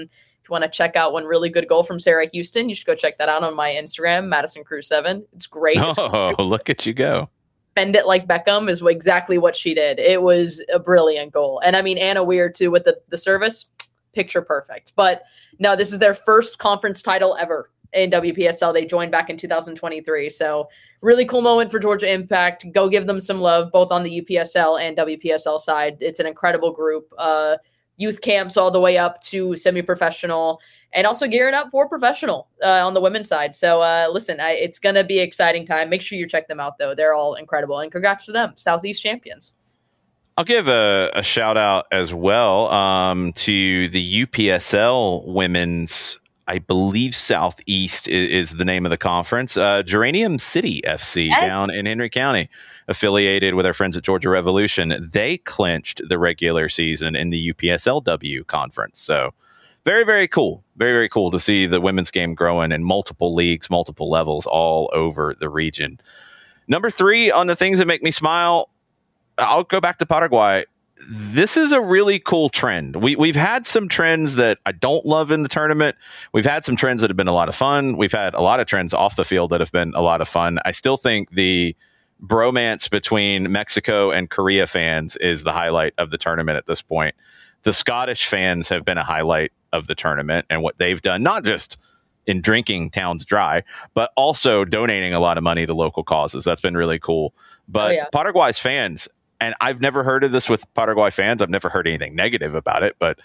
If you want to check out one really good goal from Sarah Houston, you should go check that out on my Instagram, Madison Crew seven. It's great. Oh, it's great. Look at you go. Bend it like Beckham is exactly what she did. It was a brilliant goal. And I mean, Anna Weir too with the, the service, picture perfect. But no, this is their first conference title ever in W P S L. They joined back in two thousand twenty-three. So really cool moment for Georgia Impact. Go give them some love, both on the U P S L and W P S L side. It's an incredible group. Uh, youth camps all the way up to semi-professional, and also gearing up for professional uh, on the women's side. So uh, listen, I, it's going to be an exciting time. Make sure you check them out, though. They're all incredible. And congrats to them, Southeast champions. I'll give a, a shout out as well um, to the U P S L women's, I believe Southeast is, is the name of the conference, uh, Geranium City F C yes. down in Henry County, affiliated with our friends at Georgia Revolution. They clinched the regular season in the U P S L W conference. So very, very cool. Very, very cool to see the women's game growing in multiple leagues, multiple levels all over the region. Number three on the things that make me smile, I'll go back to Paraguay. This is a really cool trend. We, we've had some trends that I don't love in the tournament. We've had some trends that have been a lot of fun. We've had a lot of trends off the field that have been a lot of fun. I still think the bromance between Mexico and Korea fans is the highlight of the tournament at this point. The Scottish fans have been a highlight of the tournament and what they've done, not just in drinking towns dry, but also donating a lot of money to local causes. That's been really cool. But oh, yeah. Paraguay's fans, and I've never heard of this with Paraguay fans. I've never heard anything negative about it. But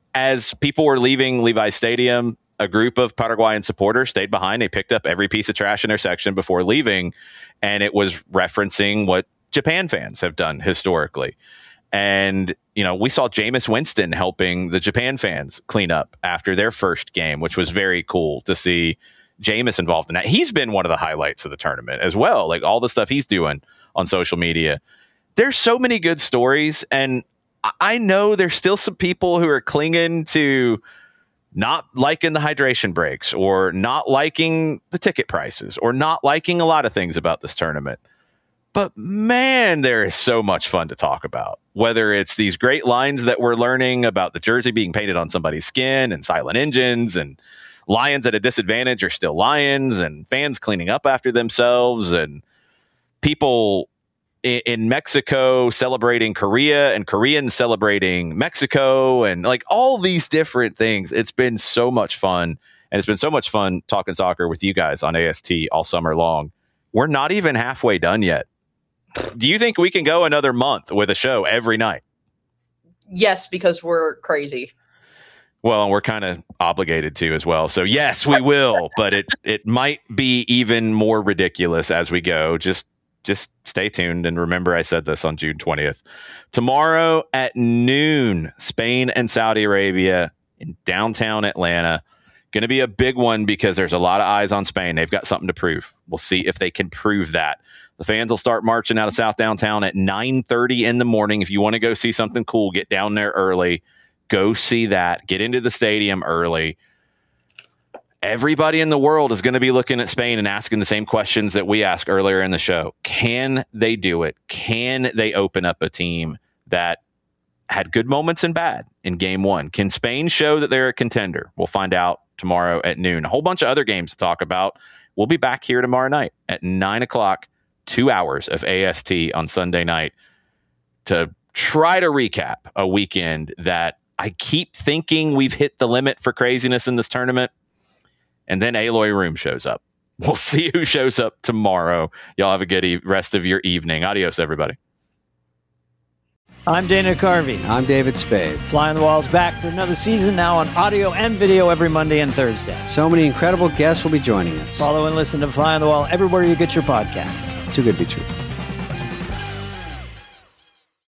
as people were leaving Levi's Stadium, a group of Paraguayan supporters stayed behind. They picked up every piece of trash in their section before leaving. And it was referencing what Japan fans have done historically. And, you know, we saw Jameis Winston helping the Japan fans clean up after their first game, which was very cool to see Jameis involved in that. He's been one of the highlights of the tournament as well. Like all the stuff he's doing on social media. There's so many good stories. And I know there's still some people who are clinging to not liking the hydration breaks or not liking the ticket prices or not liking a lot of things about this tournament. But man, there is so much fun to talk about, whether it's these great lines that we're learning about the jersey being painted on somebody's skin and silent engines and lions at a disadvantage are still lions and fans cleaning up after themselves and people in, in Mexico celebrating Korea and Koreans celebrating Mexico and like all these different things. It's been so much fun. And it's been so much fun talking soccer with you guys on A S T all summer long. We're not even halfway done yet. Do you think we can go another month with a show every night? Yes, because we're crazy. Well, and we're kind of obligated to as well. So yes, we will, but it it might be even more ridiculous as we go. Just just stay tuned and remember I said this on June twentieth. Tomorrow at noon, Spain and Saudi Arabia in downtown Atlanta. Going to be a big one because there's a lot of eyes on Spain. They've got something to prove. We'll see if they can prove that. The fans will start marching out of South Downtown at nine thirty in the morning. If you want to go see something cool, get down there early. Go see that. Get into the stadium early. Everybody in the world is going to be looking at Spain and asking the same questions that we asked earlier in the show. Can they do it? Can they open up a team that had good moments and bad in game one? Can Spain show that they're a contender? We'll find out tomorrow at noon. A whole bunch of other games to talk about. We'll be back here tomorrow night at nine o'clock, two hours of A S T on Sunday night to try to recap a weekend that I keep thinking we've hit the limit for craziness in this tournament. And then Aloy Room shows up. We'll see who shows up tomorrow. Y'all have a good e- rest of your evening. Adios, everybody. I'm Dana Carvey. I'm David Spade. Fly on the Wall's back for another season now on audio and video every Monday and Thursday. So many incredible guests will be joining us. Follow and listen to Fly on the Wall everywhere you get your podcasts. Too good to be true.